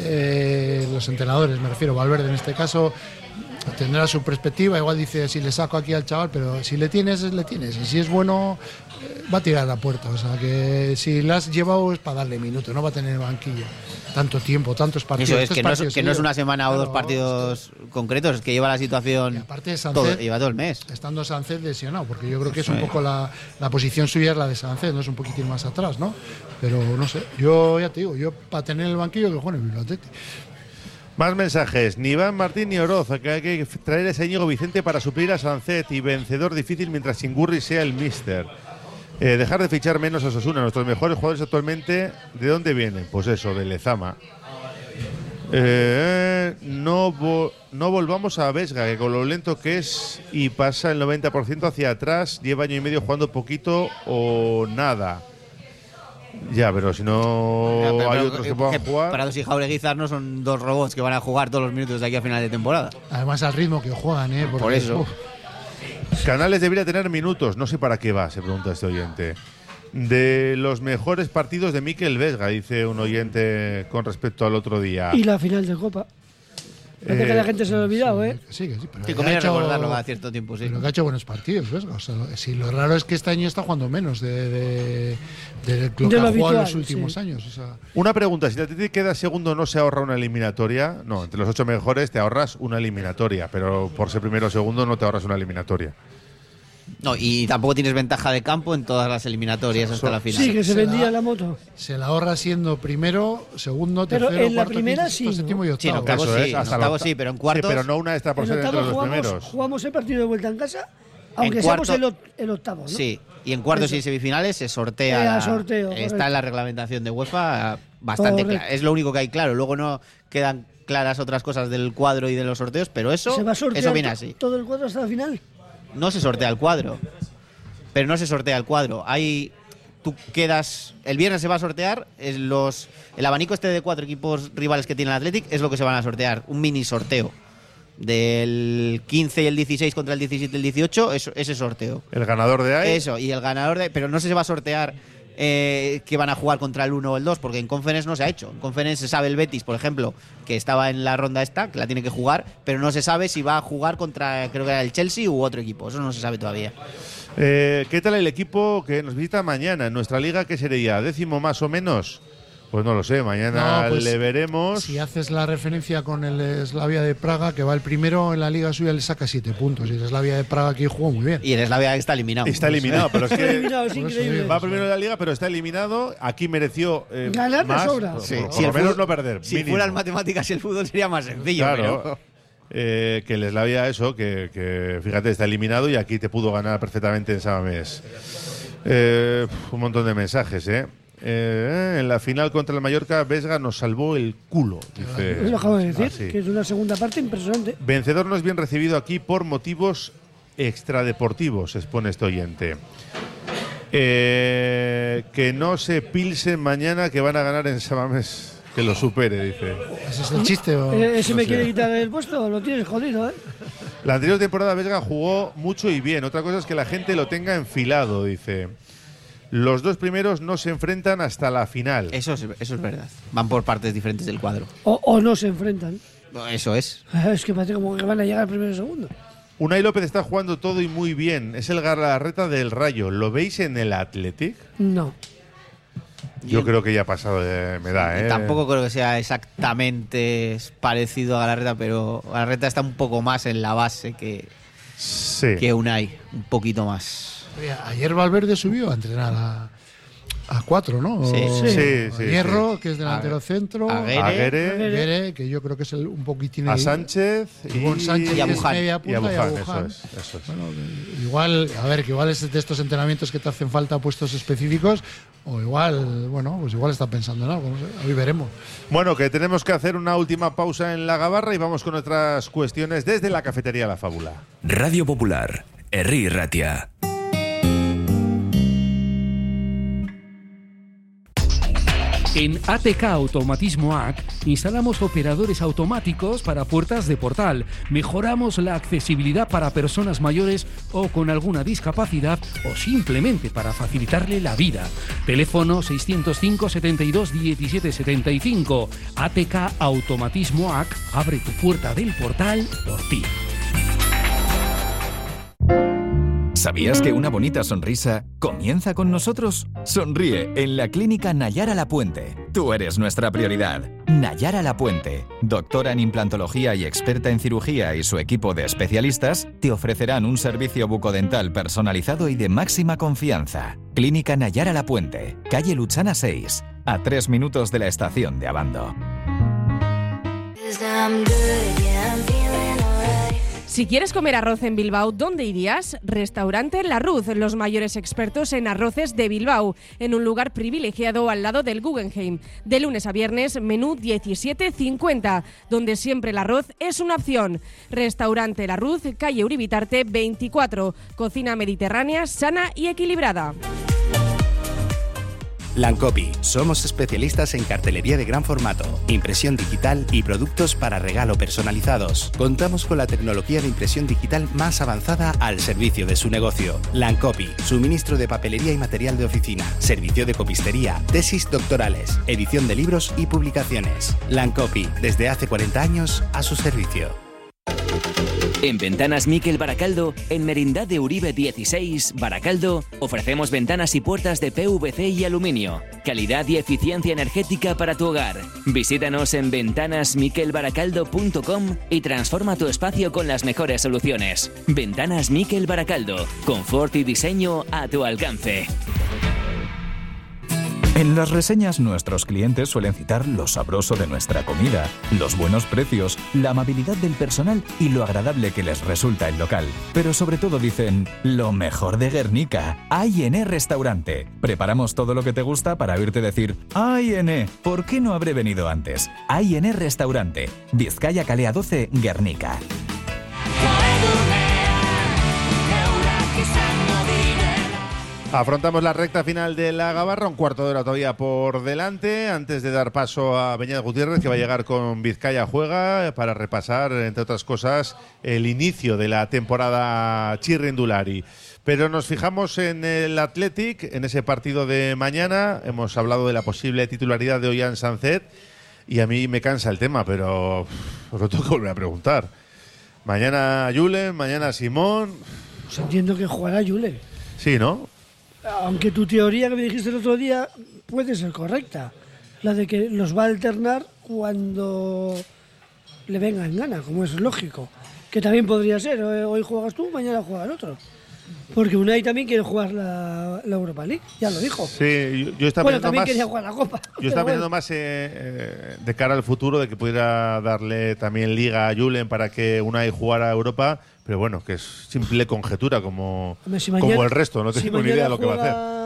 los entrenadores, me refiero, Valverde en este caso, tendrá su perspectiva. Igual dice, si le saco aquí al chaval, pero si le tienes, le tienes. Y si es bueno, va a tirar a la puerta. O sea, que si le has llevado es para darle minutos, no va a tener banquillo. Tanto tiempo, tantos partidos. Eso es, que no es una semana o dos partidos concretos, es que lleva la situación. Y aparte de Sánchez, lleva todo el mes. Estando Sánchez lesionado, porque yo creo que es un poco la posición suya es la de Sánchez, no es un poquitín más atrás, ¿no? Pero no sé, yo ya te digo, yo para tener el banquillo que juegue en el Bilbao Athletic. Más mensajes. Ni Iván Martín ni Oroz, que hay que traer a ese Íñigo Vicente para suplir a Sánchez y vencedor difícil mientras Singurri sea el míster. Dejar de fichar menos a Osasuna. Nuestros mejores jugadores actualmente, ¿de dónde vienen? Pues eso, de Lezama. No volvamos a Vesga, que con lo lento que es y pasa el 90% hacia atrás, lleva año y medio jugando poquito o nada. Ya, pero si no hay otros que puedan jugar. Prados y Jaureguizar no son dos robots que van a jugar todos los minutos de aquí a final de temporada. Además al ritmo que juegan, porque, por eso. Canales debería tener minutos, no sé para qué va, se pregunta este oyente. De los mejores partidos de Mikel Vesga, dice un oyente con respecto al otro día. Y la final de Copa. Parece que la gente se lo ha olvidado, Sí, pero que conviene recordarlo a cierto tiempo, sí. Pero que ha hecho buenos partidos, Vesga. O sea, si lo raro es que este año está jugando menos de lo que ha jugado en los últimos años. O sea. Una pregunta, si te queda segundo, ¿no se ahorra una eliminatoria? No, entre los 8 mejores te ahorras una eliminatoria, pero por ser primero o segundo no te ahorras una eliminatoria. No, y tampoco tienes ventaja de campo en todas las eliminatorias hasta la final. Sí, que se vendía la moto. Se la ahorra siendo primero, segundo, pero tercero, en la cuarto, primera quinto, sí, séptimo y octavo. Sí, en octavos sí, pero en cuartos… Sí, pero no una extra por ser entre los primeros. Jugamos el partido de vuelta en casa, aunque seamos el octavo, ¿no? Sí, y en cuartos y semifinales se sortea. Está en la reglamentación de UEFA bastante clara. Es lo único que hay claro. Luego no quedan claras otras cosas del cuadro y de los sorteos, pero eso viene así. ¿Todo el cuadro hasta la final? No se sortea el cuadro. Pero no se sortea el cuadro. Tú quedas. El viernes se va a sortear. El abanico este de 4 equipos rivales que tiene el Athletic es lo que se van a sortear. Un mini sorteo. Del 15 y el 16 contra el 17 y el 18, ese sorteo. El ganador de ahí. Eso, y el ganador de. Pero no se va a sortear que van a jugar contra el 1 o el 2, porque en Conference no se ha hecho. En Conference se sabe el Betis, por ejemplo, que estaba en la ronda esta, que la tiene que jugar, pero no se sabe si va a jugar contra, creo que era el Chelsea u otro equipo. Eso no se sabe todavía. ¿Qué tal el equipo que nos visita mañana en nuestra liga? ¿Qué sería? ¿10º más o menos? Pues no lo sé, mañana No, pues, le veremos. Si haces la referencia con el Slavia de Praga, que va el primero en la liga suya, le saca 7 puntos. Y el Slavia de Praga aquí jugó muy bien. Y el Slavia está eliminado. Está eliminado, pero es Está que eliminado, es increíble. va primero en la liga, pero está eliminado. Aquí mereció ganar de más, sobra. por, Sí, por si lo el menos fútbol- no perder. Si mínimo. fueran matemáticas y el fútbol sería más sencillo. Claro. Pero... Que el Slavia eso, que fíjate, está eliminado y aquí te pudo ganar perfectamente en Samamés. Un montón de mensajes, en la final contra el Mallorca, Vesga nos salvó el culo, dice. Lo acabo de decir, Así. que es una segunda parte impresionante. Vencedor no es bien recibido aquí por motivos extradeportivos, expone este oyente. Que no se pilsen mañana, que van a ganar en Samamés. Que lo supere, dice. ¿Ese es el chiste? O? ¿Ese No me sé. quiere quitar el puesto? Lo tienes jodido, ¿eh? La anterior temporada Vesga jugó mucho y bien. Otra cosa es que la gente lo tenga enfilado, dice. Los dos primeros no se enfrentan hasta la final. Eso es verdad. Van por partes diferentes del cuadro. O no se enfrentan. Eso es. Es que parece como que van a llegar primero y segundo. Unai López está jugando todo y muy bien. Es el Galarreta del Rayo. ¿Lo veis en el Athletic? No. Yo creo que ya ha pasado de edad, ¿eh? Tampoco creo que sea exactamente parecido a Galarreta, pero Galarreta está un poco más en la base Sí. que Unai. Un poquito más. Oye, ayer Valverde subió a entrenar a 4, ¿no? Sí. Sí, A Hierro, que es delantero centro. a Guerre. Guerre, que yo creo que es un poquitín. A Sánchez Ivonne Sánchez, y a que es Buján. media y a punta, Buján, Buján. eso es. Bueno, igual, a ver, que igual es de estos entrenamientos que te hacen falta puestos específicos, o igual, bueno, pues igual está pensando en algo, no sé, hoy veremos. Bueno, que tenemos que hacer una última pausa en la gabarra y vamos con otras cuestiones desde la cafetería La Fábula. Radio Popular, Herri Ratia. En ATK Automatismoac instalamos operadores automáticos para puertas de portal, mejoramos la accesibilidad para personas mayores o con alguna discapacidad o simplemente para facilitarle la vida. Teléfono 605 72 17 75. ATK Automatismoac abre tu puerta del portal por ti. ¿Sabías que una bonita sonrisa comienza con nosotros? Sonríe en la Clínica Nayara Lapuente. Tú eres nuestra prioridad. Nayara Lapuente, doctora en implantología y experta en cirugía, y su equipo de especialistas te ofrecerán un servicio bucodental personalizado y de máxima confianza. Clínica Nayara Lapuente, calle Luchana 6, a 3 minutos de la estación de Abando. Si quieres comer arroz en Bilbao, ¿dónde irías? Restaurante La Ruz, los mayores expertos en arroces de Bilbao, en un lugar privilegiado al lado del Guggenheim. De lunes a viernes, menú 17,50, donde siempre el arroz es una opción. Restaurante La Ruz, calle Uribitarte 24, cocina mediterránea, sana y equilibrada. Lancopi. Somos especialistas en cartelería de gran formato, impresión digital y productos para regalo personalizados. Contamos con la tecnología de impresión digital más avanzada al servicio de su negocio. Lancopi. Suministro de papelería y material de oficina, servicio de copistería, tesis doctorales, edición de libros y publicaciones. Lancopi. Desde hace 40 años a su servicio. En Ventanas Miquel Baracaldo, en Merindad de Uribe 16, Baracaldo, ofrecemos ventanas y puertas de PVC y aluminio. Calidad y eficiencia energética para tu hogar. Visítanos en ventanasmiquelbaracaldo.com y transforma tu espacio con las mejores soluciones. Ventanas Miquel Baracaldo, confort y diseño a tu alcance. En las reseñas, nuestros clientes suelen citar lo sabroso de nuestra comida, los buenos precios, la amabilidad del personal y lo agradable que les resulta el local. Pero sobre todo dicen, lo mejor de Guernica, A&E Restaurante. Preparamos todo lo que te gusta para oírte decir, A&E, ¿por qué no habré venido antes? A&E Restaurante, Vizcaya Calea 12, Guernica. Afrontamos la recta final de la gabarra, un cuarto de hora todavía por delante, antes de dar paso a Beñat Gutiérrez, que va a llegar con Vizcaya Juega para repasar, entre otras cosas, el inicio de la temporada chirrindulari. Pero nos fijamos en el Athletic, en ese partido de mañana. Hemos hablado de la posible titularidad de Ollán Sancet y a mí me cansa el tema, pero os lo tengo que volver a preguntar. Mañana Julen, mañana Simón. Pues entiendo que jugará Julen. Sí, ¿no? Aunque tu teoría que me dijiste el otro día puede ser correcta. la de que los va a alternar cuando le venga en gana, como es lógico. Que también podría ser, hoy juegas tú, mañana juega el otro. Porque Unai también quiere jugar la Europa League, ya lo dijo. Sí, yo estaba bueno, también más, quería jugar la Copa. Yo estaba pensando más de cara al futuro, de que pudiera darle también liga a Julen para que Unai jugara a Europa, pero bueno, que es simple conjetura como el resto, no tengo ni idea de lo que va a hacer.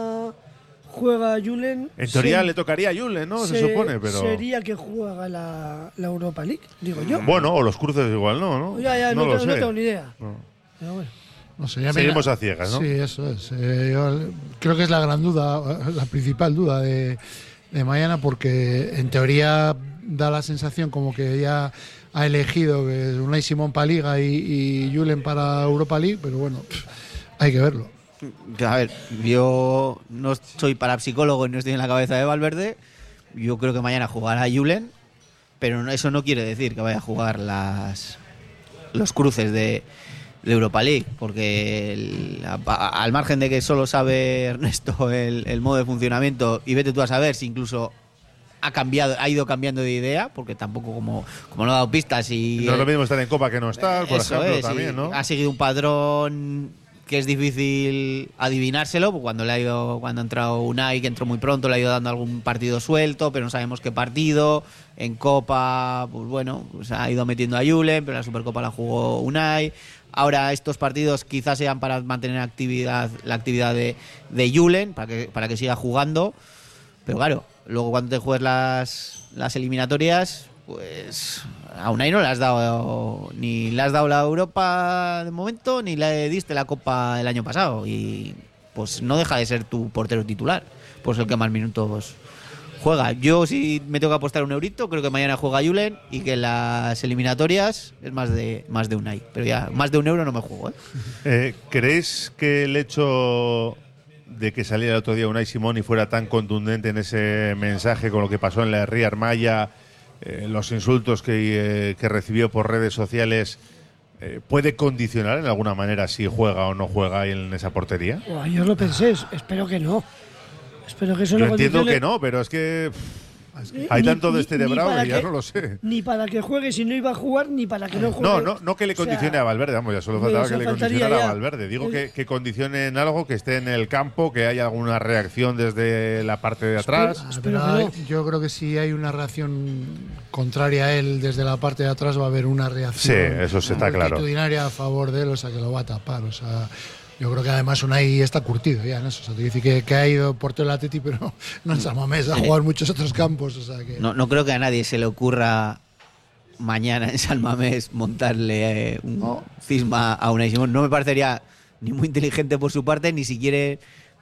Juega Julen. En teoría le tocaría a Julen, ¿no? Se supone, pero. Sería que juega la Europa League, digo yo. Bueno, o los cruces igual, ¿no? Ya, no no sé. tengo ni idea. No. Pero bueno. No sé, seguimos a ciegas, ¿no? Sí, eso es. Yo creo que es la gran duda, la principal duda de mañana, porque en teoría da la sensación como que ya ha elegido que Unai Simón para Liga y Julen para Europa League, pero bueno, hay que verlo. A ver, yo no soy parapsicólogo y no estoy en la cabeza de Valverde. Yo creo que mañana jugará Julen, pero eso no quiere decir que vaya a jugar los cruces de Europa League, porque al margen de que solo sabe Ernesto el modo de funcionamiento, y vete tú a saber si incluso ha ido cambiando de idea, porque tampoco como no ha dado pistas y no es lo mismo estar en Copa que no estar, por ejemplo, también, ¿no? Ha seguido un patrón que es difícil adivinárselo, pues cuando ha entrado Unai, que entró muy pronto, le ha ido dando algún partido suelto, pero no sabemos qué partido. En Copa, pues bueno, pues ha ido metiendo a Julen, pero la Supercopa la jugó Unai. Ahora estos partidos quizás sean para mantener la actividad de Julen, para que siga jugando. Pero claro, luego cuando te juegues las eliminatorias, pues a Unai no le has dado la Europa de momento, ni le diste la Copa el año pasado, y pues no deja de ser tu portero titular, pues el que más minutos juega. Yo, si me tengo que apostar un eurito, creo que mañana juega Julen y que en las eliminatorias es más de Unai, pero ya más de €1 no me juego, ¿Creéis que el hecho de que saliera el otro día Unai Simón y fuera tan contundente en ese mensaje con lo que pasó en la Ría Armaya, los insultos que recibió por redes sociales, puede condicionar en alguna manera si juega o no juega en esa portería? Yo lo pensé, espero que no. Espero que eso Yo no entiendo condicione. que no, pero es que hay tanto descerebrado que ya no lo sé. Ni para que juegue si no iba a jugar, ni para que no juegue. No que le condicione a Valverde, vamos, ya solo faltaba que le condicionara a Valverde. Digo que condicione en algo, que esté en el campo, que haya alguna reacción desde la parte de atrás. Yo creo que si hay una reacción contraria a él desde la parte de atrás, va a haber una reacción. Sí, eso está claro. Multitudinaria a favor de él, o sea, que lo va a tapar, o sea. Yo creo que además Unai está curtido ya en eso. O sea, te dice que ha ido por todo el Atleti, pero no en San Mamés, ha jugado en muchos otros campos. O sea que... No creo que a nadie se le ocurra mañana en San Mamés montarle un cisma a Unai Simón. No me parecería ni muy inteligente por su parte, ni si quiere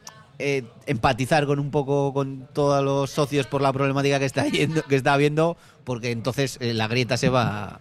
empatizar un poco con todos los socios por la problemática que está habiendo, porque entonces la grieta se va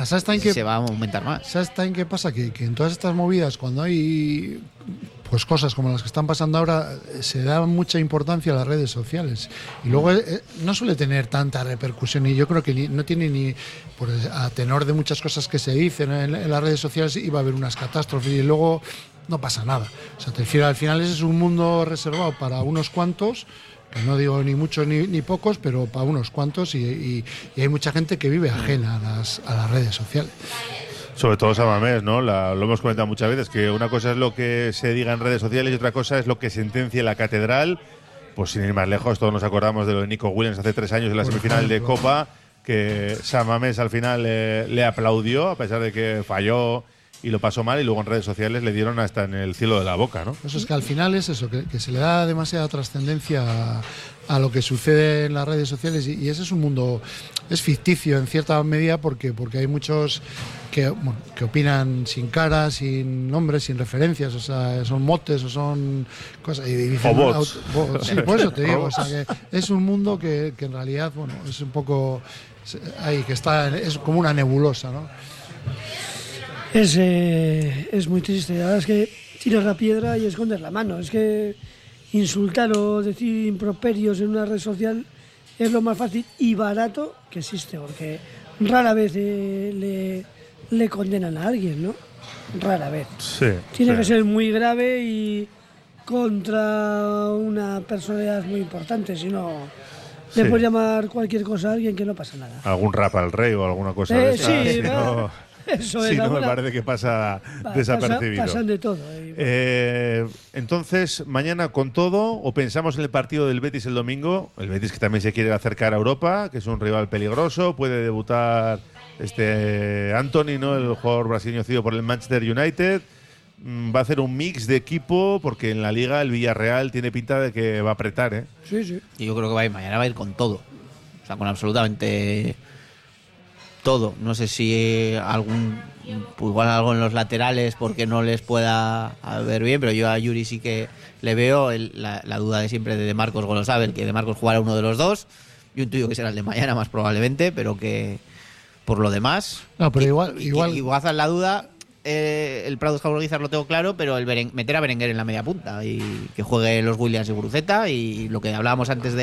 a aumentar más. ¿Sabes en qué pasa? Que en todas estas movidas, cuando hay pues cosas como las que están pasando ahora, se da mucha importancia a las redes sociales. Y luego no suele tener tanta repercusión, y yo creo que no tiene ni, a tenor de muchas cosas que se dicen en las redes sociales, iba a haber unas catástrofes y luego no pasa nada. O sea, te refiero, al final ese es un mundo reservado para unos cuantos, que no digo ni muchos ni pocos, pero para unos cuantos, y hay mucha gente que vive ajena a las redes sociales. Sobre todo San Mamés, ¿no? Lo hemos comentado muchas veces, que una cosa es lo que se diga en redes sociales y otra cosa es lo que sentencia la catedral. Pues sin ir más lejos, todos nos acordamos de lo de Nico Williams hace 3 años en la semifinal de Copa, que San Mamés al final le aplaudió, a pesar de que falló y lo pasó mal, y luego en redes sociales le dieron hasta en el cielo de la boca, ¿no? Eso es que al final es eso, que se le da demasiada trascendencia a lo que sucede en las redes sociales, y ese es un mundo, es ficticio en cierta medida, porque hay muchos que opinan sin cara, sin nombres, sin referencias, o sea, son motes o son cosas. Y dicen, o bots. Sí, por eso te digo, o sea, que es un mundo que en realidad, es un poco ahí, que es como una nebulosa, ¿no? Es muy triste. La verdad es que tiras la piedra y escondes la mano. Es que insultar o decir improperios en una red social es lo más fácil y barato que existe, porque rara vez le condenan a alguien, ¿no? Rara vez. Sí, Tiene que ser muy grave y contra una personalidad muy importante, si no Le puedes llamar cualquier cosa a alguien que no pasa nada. Algún rap al rey o alguna cosa de esa. Sí, Si no, eso si es. no me parece que pasa desapercibido. Pasan de todo. Entonces, mañana con todo, o pensamos en el partido del Betis el domingo. El Betis que también se quiere acercar a Europa, que es un rival peligroso. Puede debutar Anthony, ¿no? El jugador brasileño cedido por el Manchester United. Va a hacer un mix de equipo porque en la Liga el Villarreal tiene pinta de que va a apretar, ¿eh? Sí. Y yo creo que mañana va a ir con todo. O sea, con absolutamente todo. No sé si igual algo en los laterales porque no les pueda ver bien, pero yo a Yuri sí que le veo la duda de siempre de Marcos Golosabel, que de Marcos jugará uno de los dos, y un tuyo que será el de mañana más probablemente, pero que por lo demás... No, pero igual Iguazas la duda... el Prado Jaureguizar lo tengo claro, pero meter a Berenguer en la media punta y que juegue los Williams y Guruceta, y lo que hablábamos antes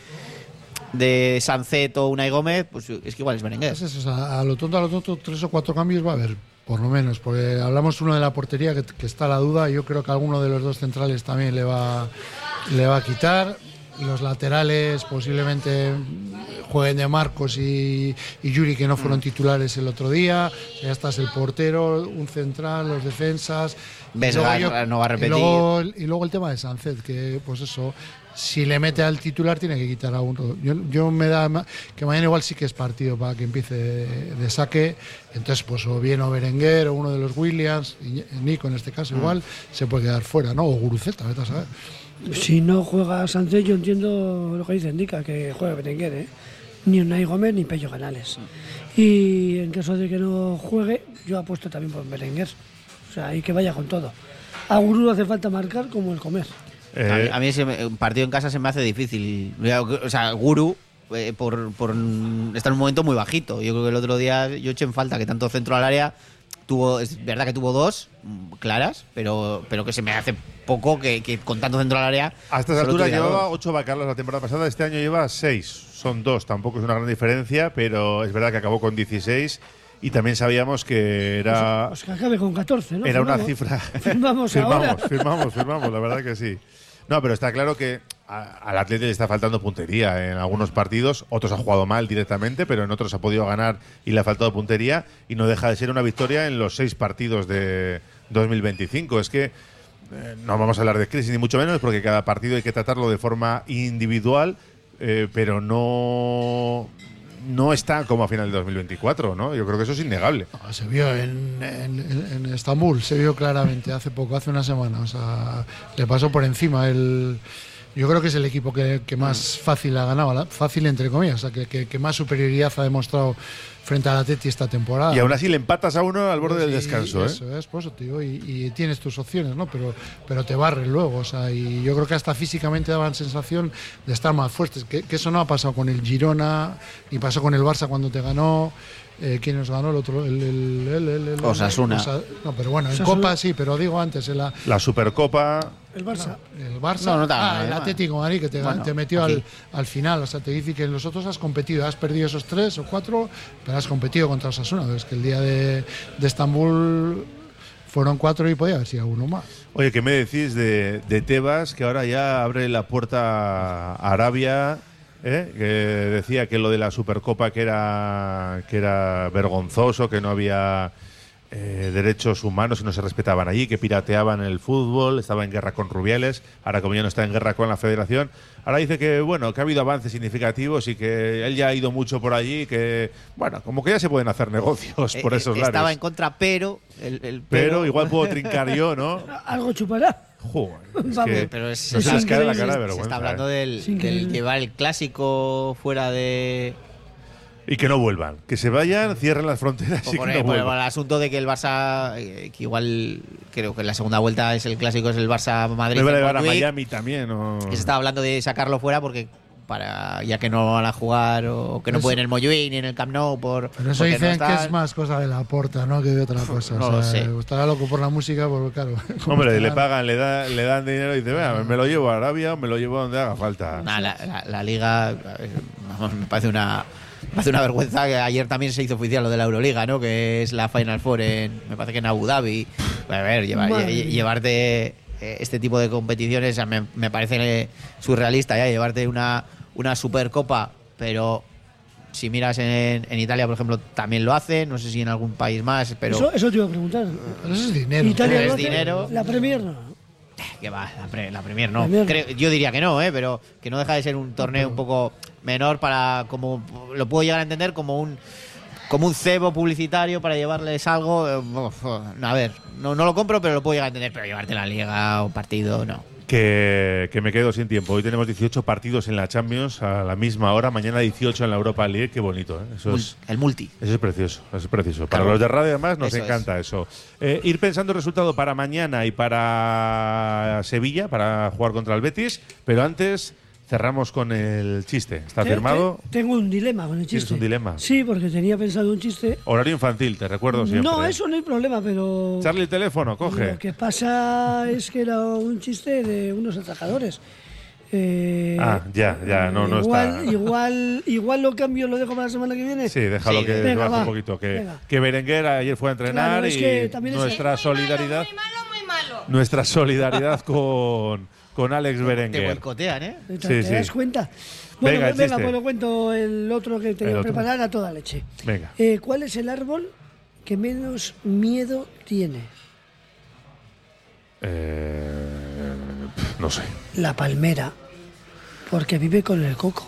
de Sancet o Unai Gómez, pues es que igual es Berenguer. Es eso, o sea, a lo tonto 3 o 4 cambios va a haber, por lo menos, porque hablamos uno de la portería que está la duda. Yo creo que alguno de los dos centrales también le va a quitar. Los laterales posiblemente jueguen de Marcos y Yuri, que no fueron titulares el otro día. Ya estás el portero, un central, los defensas. Vesga no va a repetir. Y luego el tema de Sancet, que pues eso, si le mete al titular tiene que quitar a uno. Yo me da que mañana igual sí que es partido para que empiece de saque. Entonces pues o bien o Berenguer o uno de los Williams, y Nico en este caso igual, se puede quedar fuera, ¿no? O Guruceta, vete a saber. Si no juega Sánchez, yo entiendo lo que dice Indica, que juegue Berenguer, ¿eh? Ni Unai Gómez ni Pello Canales. Y en caso de que no juegue, yo apuesto también por Berenguer. O sea, y que vaya con todo. A Guru hace falta marcar como el comer. A mí un partido en casa se me hace difícil. O sea, Guru, por está en un momento muy bajito. Yo creo que el otro día yo eché en falta que tanto centro al área es verdad que tuvo 2 claras, pero que se me hace poco que con tanto centro al área. A estas alturas llevaba 8 bacarlas la temporada pasada, este año lleva 6. Son 2, tampoco es una gran diferencia, pero es verdad que acabó con 16 y también sabíamos que era... Pues que acabe con 14, ¿no? Era una cifra... Firmamos, la verdad que sí. No, pero está claro que al Atleti le está faltando puntería en algunos partidos. Otros ha jugado mal directamente, pero en otros ha podido ganar y le ha faltado puntería. Y no deja de ser una victoria en los 6 partidos de 2025. Es que no vamos a hablar de crisis ni mucho menos, porque cada partido hay que tratarlo de forma individual, pero no está como a final de 2024, ¿no? Yo creo que eso es innegable. Se vio en Estambul, se vio claramente hace poco, hace una semana. O sea, le pasó por encima. Yo creo que es el equipo que más fácil ha ganado, fácil entre comillas, o sea, que más superioridad ha demostrado frente al Atleti esta temporada. Y aún así le empatas a uno al borde del descanso, Eso es, por eso te digo, y tienes tus opciones, ¿no? Pero te barren luego, o sea, y yo creo que hasta físicamente daban sensación de estar más fuertes, que eso no ha pasado con el Girona, ni pasó con el Barça cuando te ganó. ¿Quién nos ganó el otro? El Osasuna. No, pero bueno, en Copa sí, pero digo antes en la Supercopa. El Barça. El Barça. El Atlético de Madrid, que te metió al final. O sea, te dice que en los otros has competido, has perdido esos 3 o 4, pero has competido contra Osasuna. Es que el día de Estambul fueron 4 y podía haber sido uno más. Oye, ¿qué me decís de Tebas, que ahora ya abre la puerta a Arabia? Que decía que lo de la Supercopa que era vergonzoso, que no había derechos humanos, que no se respetaban allí, que pirateaban el fútbol, estaba en guerra con Rubiales, ahora como ya no está en guerra con la Federación, ahora dice que que ha habido avances significativos y que él ya ha ido mucho por allí, que como que ya se pueden hacer negocios por esos lares. Estaba en contra, pero pero igual puedo trincar yo, ¿no? Algo chupará. Joder, pero no se les cae la cara de vergüenza. Se está hablando del llevar el clásico fuera de... Y que no vuelvan, que se vayan, cierren las fronteras y que no vuelvan. Por el asunto de que el Barça, que igual creo que en la segunda vuelta es el clásico, es el Barça-Madrid. ¿No iba a llevar a Miami también? Que se estaba hablando de sacarlo fuera porque ya que no van a jugar o que no pueden en el Montjuïc ni en el Camp Nou pero eso dicen que es más cosa de Laporta, ¿no? Que de otra cosa. No lo sé. Estará loco por la música, porque claro. Hombre, le pagan, le dan dinero y dice, me lo llevo a Arabia o me lo llevo a donde haga falta. La Liga me parece una vergüenza, que ayer también se hizo oficial lo de la Euroliga, ¿no? Que es la Final Four me parece que en Abu Dhabi. A ver, llevarte este tipo de competiciones me parece surrealista, llevarte una una Supercopa, pero si miras en Italia, por ejemplo, también lo hacen, no sé si en algún país más, pero... Eso te iba a preguntar. Pero eso es dinero. Italia Es lo hace, dinero. la Premier no. Que va, la Premier no. Premier. Yo diría que no, pero que no deja de ser un torneo un poco menor para, como lo puedo llegar a entender, como un cebo publicitario para llevarles algo. A ver, no lo compro, pero lo puedo llegar a entender, pero llevarte la liga o partido, no. Que me quedo sin tiempo. Hoy tenemos 18 partidos en la Champions a la misma hora. Mañana 18 en la Europa League. Qué bonito, ¿eh? Eso es, el multi. Eso es precioso. Eso es precioso. Para Claro. los de radio, además, nos Eso encanta eso. Ir pensando el resultado para mañana y para Sevilla, para jugar contra el Betis. Pero antes cerramos con el chiste. ¿Está firmado? Tengo un dilema con el chiste. ¿Tienes un dilema? Sí, porque tenía pensado un chiste. Horario infantil, te recuerdo siempre. No, eso no hay problema, pero... Charlie, el teléfono, coge. Lo que pasa es que era un chiste de unos atracadores. Ya, no está. Igual lo cambio, lo dejo para la semana que viene. Sí, déjalo Sí, que venga, baje va. un poquito. Venga. Que Berenguer ayer fue a entrenar Claro, es que y también es- nuestra solidaridad. Nuestra solidaridad con Alex Te Berenguer. boicotean, ¿eh? ¿Te das cuenta? Bueno, Venga, el venga, chiste. pues lo cuento el otro que tenía El que otro. preparar a toda leche. Venga. ¿Cuál es el árbol que menos miedo tiene? No sé. La palmera, porque vive con el coco.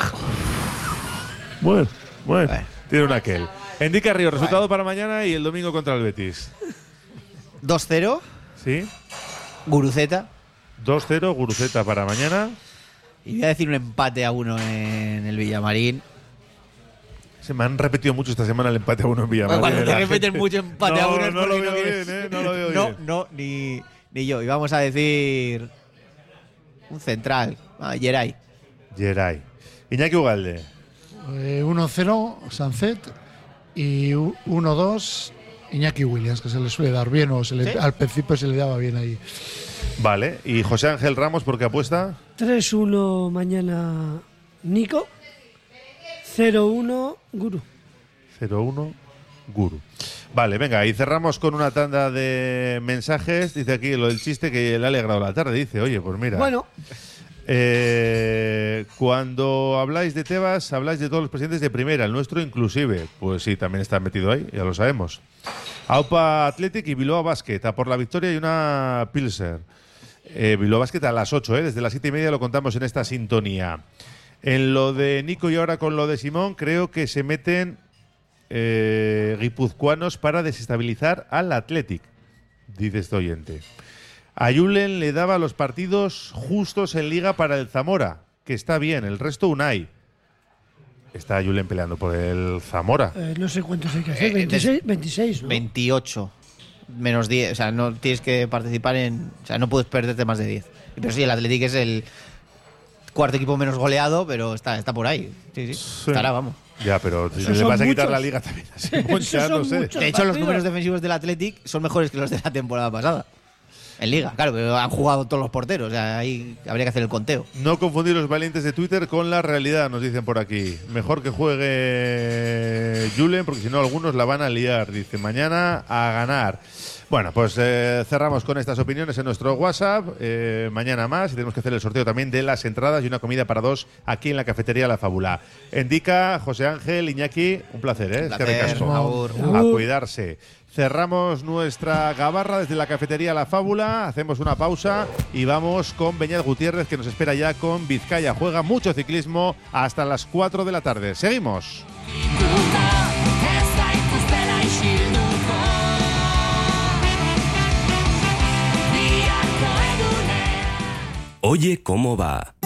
Bueno. Tiene un aquel. Indica Río, resultado para mañana y el domingo contra el Betis. 2-0. ¿Sí? Guruceta. 2-0, Guruceta para mañana. Y voy a decir un empate a 1 en el Villamarín. Se me han repetido mucho esta semana el empate a 1 en Villamarín. Cuando te La repiten gente- mucho empate a 1 es no porque lo veo quieres. bien, no lo veo bien. Ni yo. Y vamos a decir un central, Geray. Geray. Iñaki Ugalde. 1-0 Sancet y 1-2 Iñaki Williams, que se le suele dar bien, al principio se le daba bien ahí. Vale. Y José Ángel Ramos, ¿por qué apuesta? 3-1 mañana Nico. 0-1 Guru. 0-1 Guru. Vale, venga, y cerramos con una tanda de mensajes. Dice aquí lo del chiste que le ha alegrado la tarde. Dice, oye, pues mira. Bueno. Cuando habláis de Tebas, habláis de todos los presidentes de primera, el nuestro inclusive. Pues sí, también está metido ahí, ya lo sabemos. AUPA Athletic y Bilbao Basket, a por la victoria y una Pilser. Bilbao Basket a las 8, desde las 7:30 lo contamos en esta sintonía. En lo de Nico y ahora con lo de Simón, creo que se meten guipuzcoanos para desestabilizar al Athletic, dice este oyente. A Julen le daba los partidos justos en Liga para el Zamora, que está bien, el resto Unai. Está Julen peleando por el Zamora. No sé cuántos hay que hacer, 26, ¿no? 28 menos 10. O sea, no tienes que participar en. O sea, no puedes perderte más de 10. Pero sí, el Athletic es el cuarto equipo menos goleado, pero está por ahí. Sí. Estará, vamos. Ya, pero si Esos le son vas a quitar muchos. la Liga también a Simón, ya no sé. De hecho, los números defensivos del Athletic son mejores que los de la temporada pasada. En Liga, claro, pero han jugado todos los porteros. O sea, ahí habría que hacer el conteo. No confundir los valientes de Twitter con la realidad, nos dicen por aquí. Mejor que juegue Julen, porque si no algunos la van a liar. Dice, mañana a ganar. Bueno, pues cerramos con estas opiniones en nuestro WhatsApp. Mañana más y tenemos que hacer el sorteo también de las entradas y una comida para 2 aquí en la cafetería La Fábula. Indica, José Ángel, Iñaki, un placer, ¿eh? Un placer, Eskerrik asko. Agur. A cuidarse. Cerramos nuestra gabarra desde la cafetería La Fábula, hacemos una pausa y vamos con Beñat Gutiérrez, que nos espera ya con Vizcaya. Juega mucho ciclismo hasta las 4 de la tarde. Seguimos. Oye, ¿cómo va?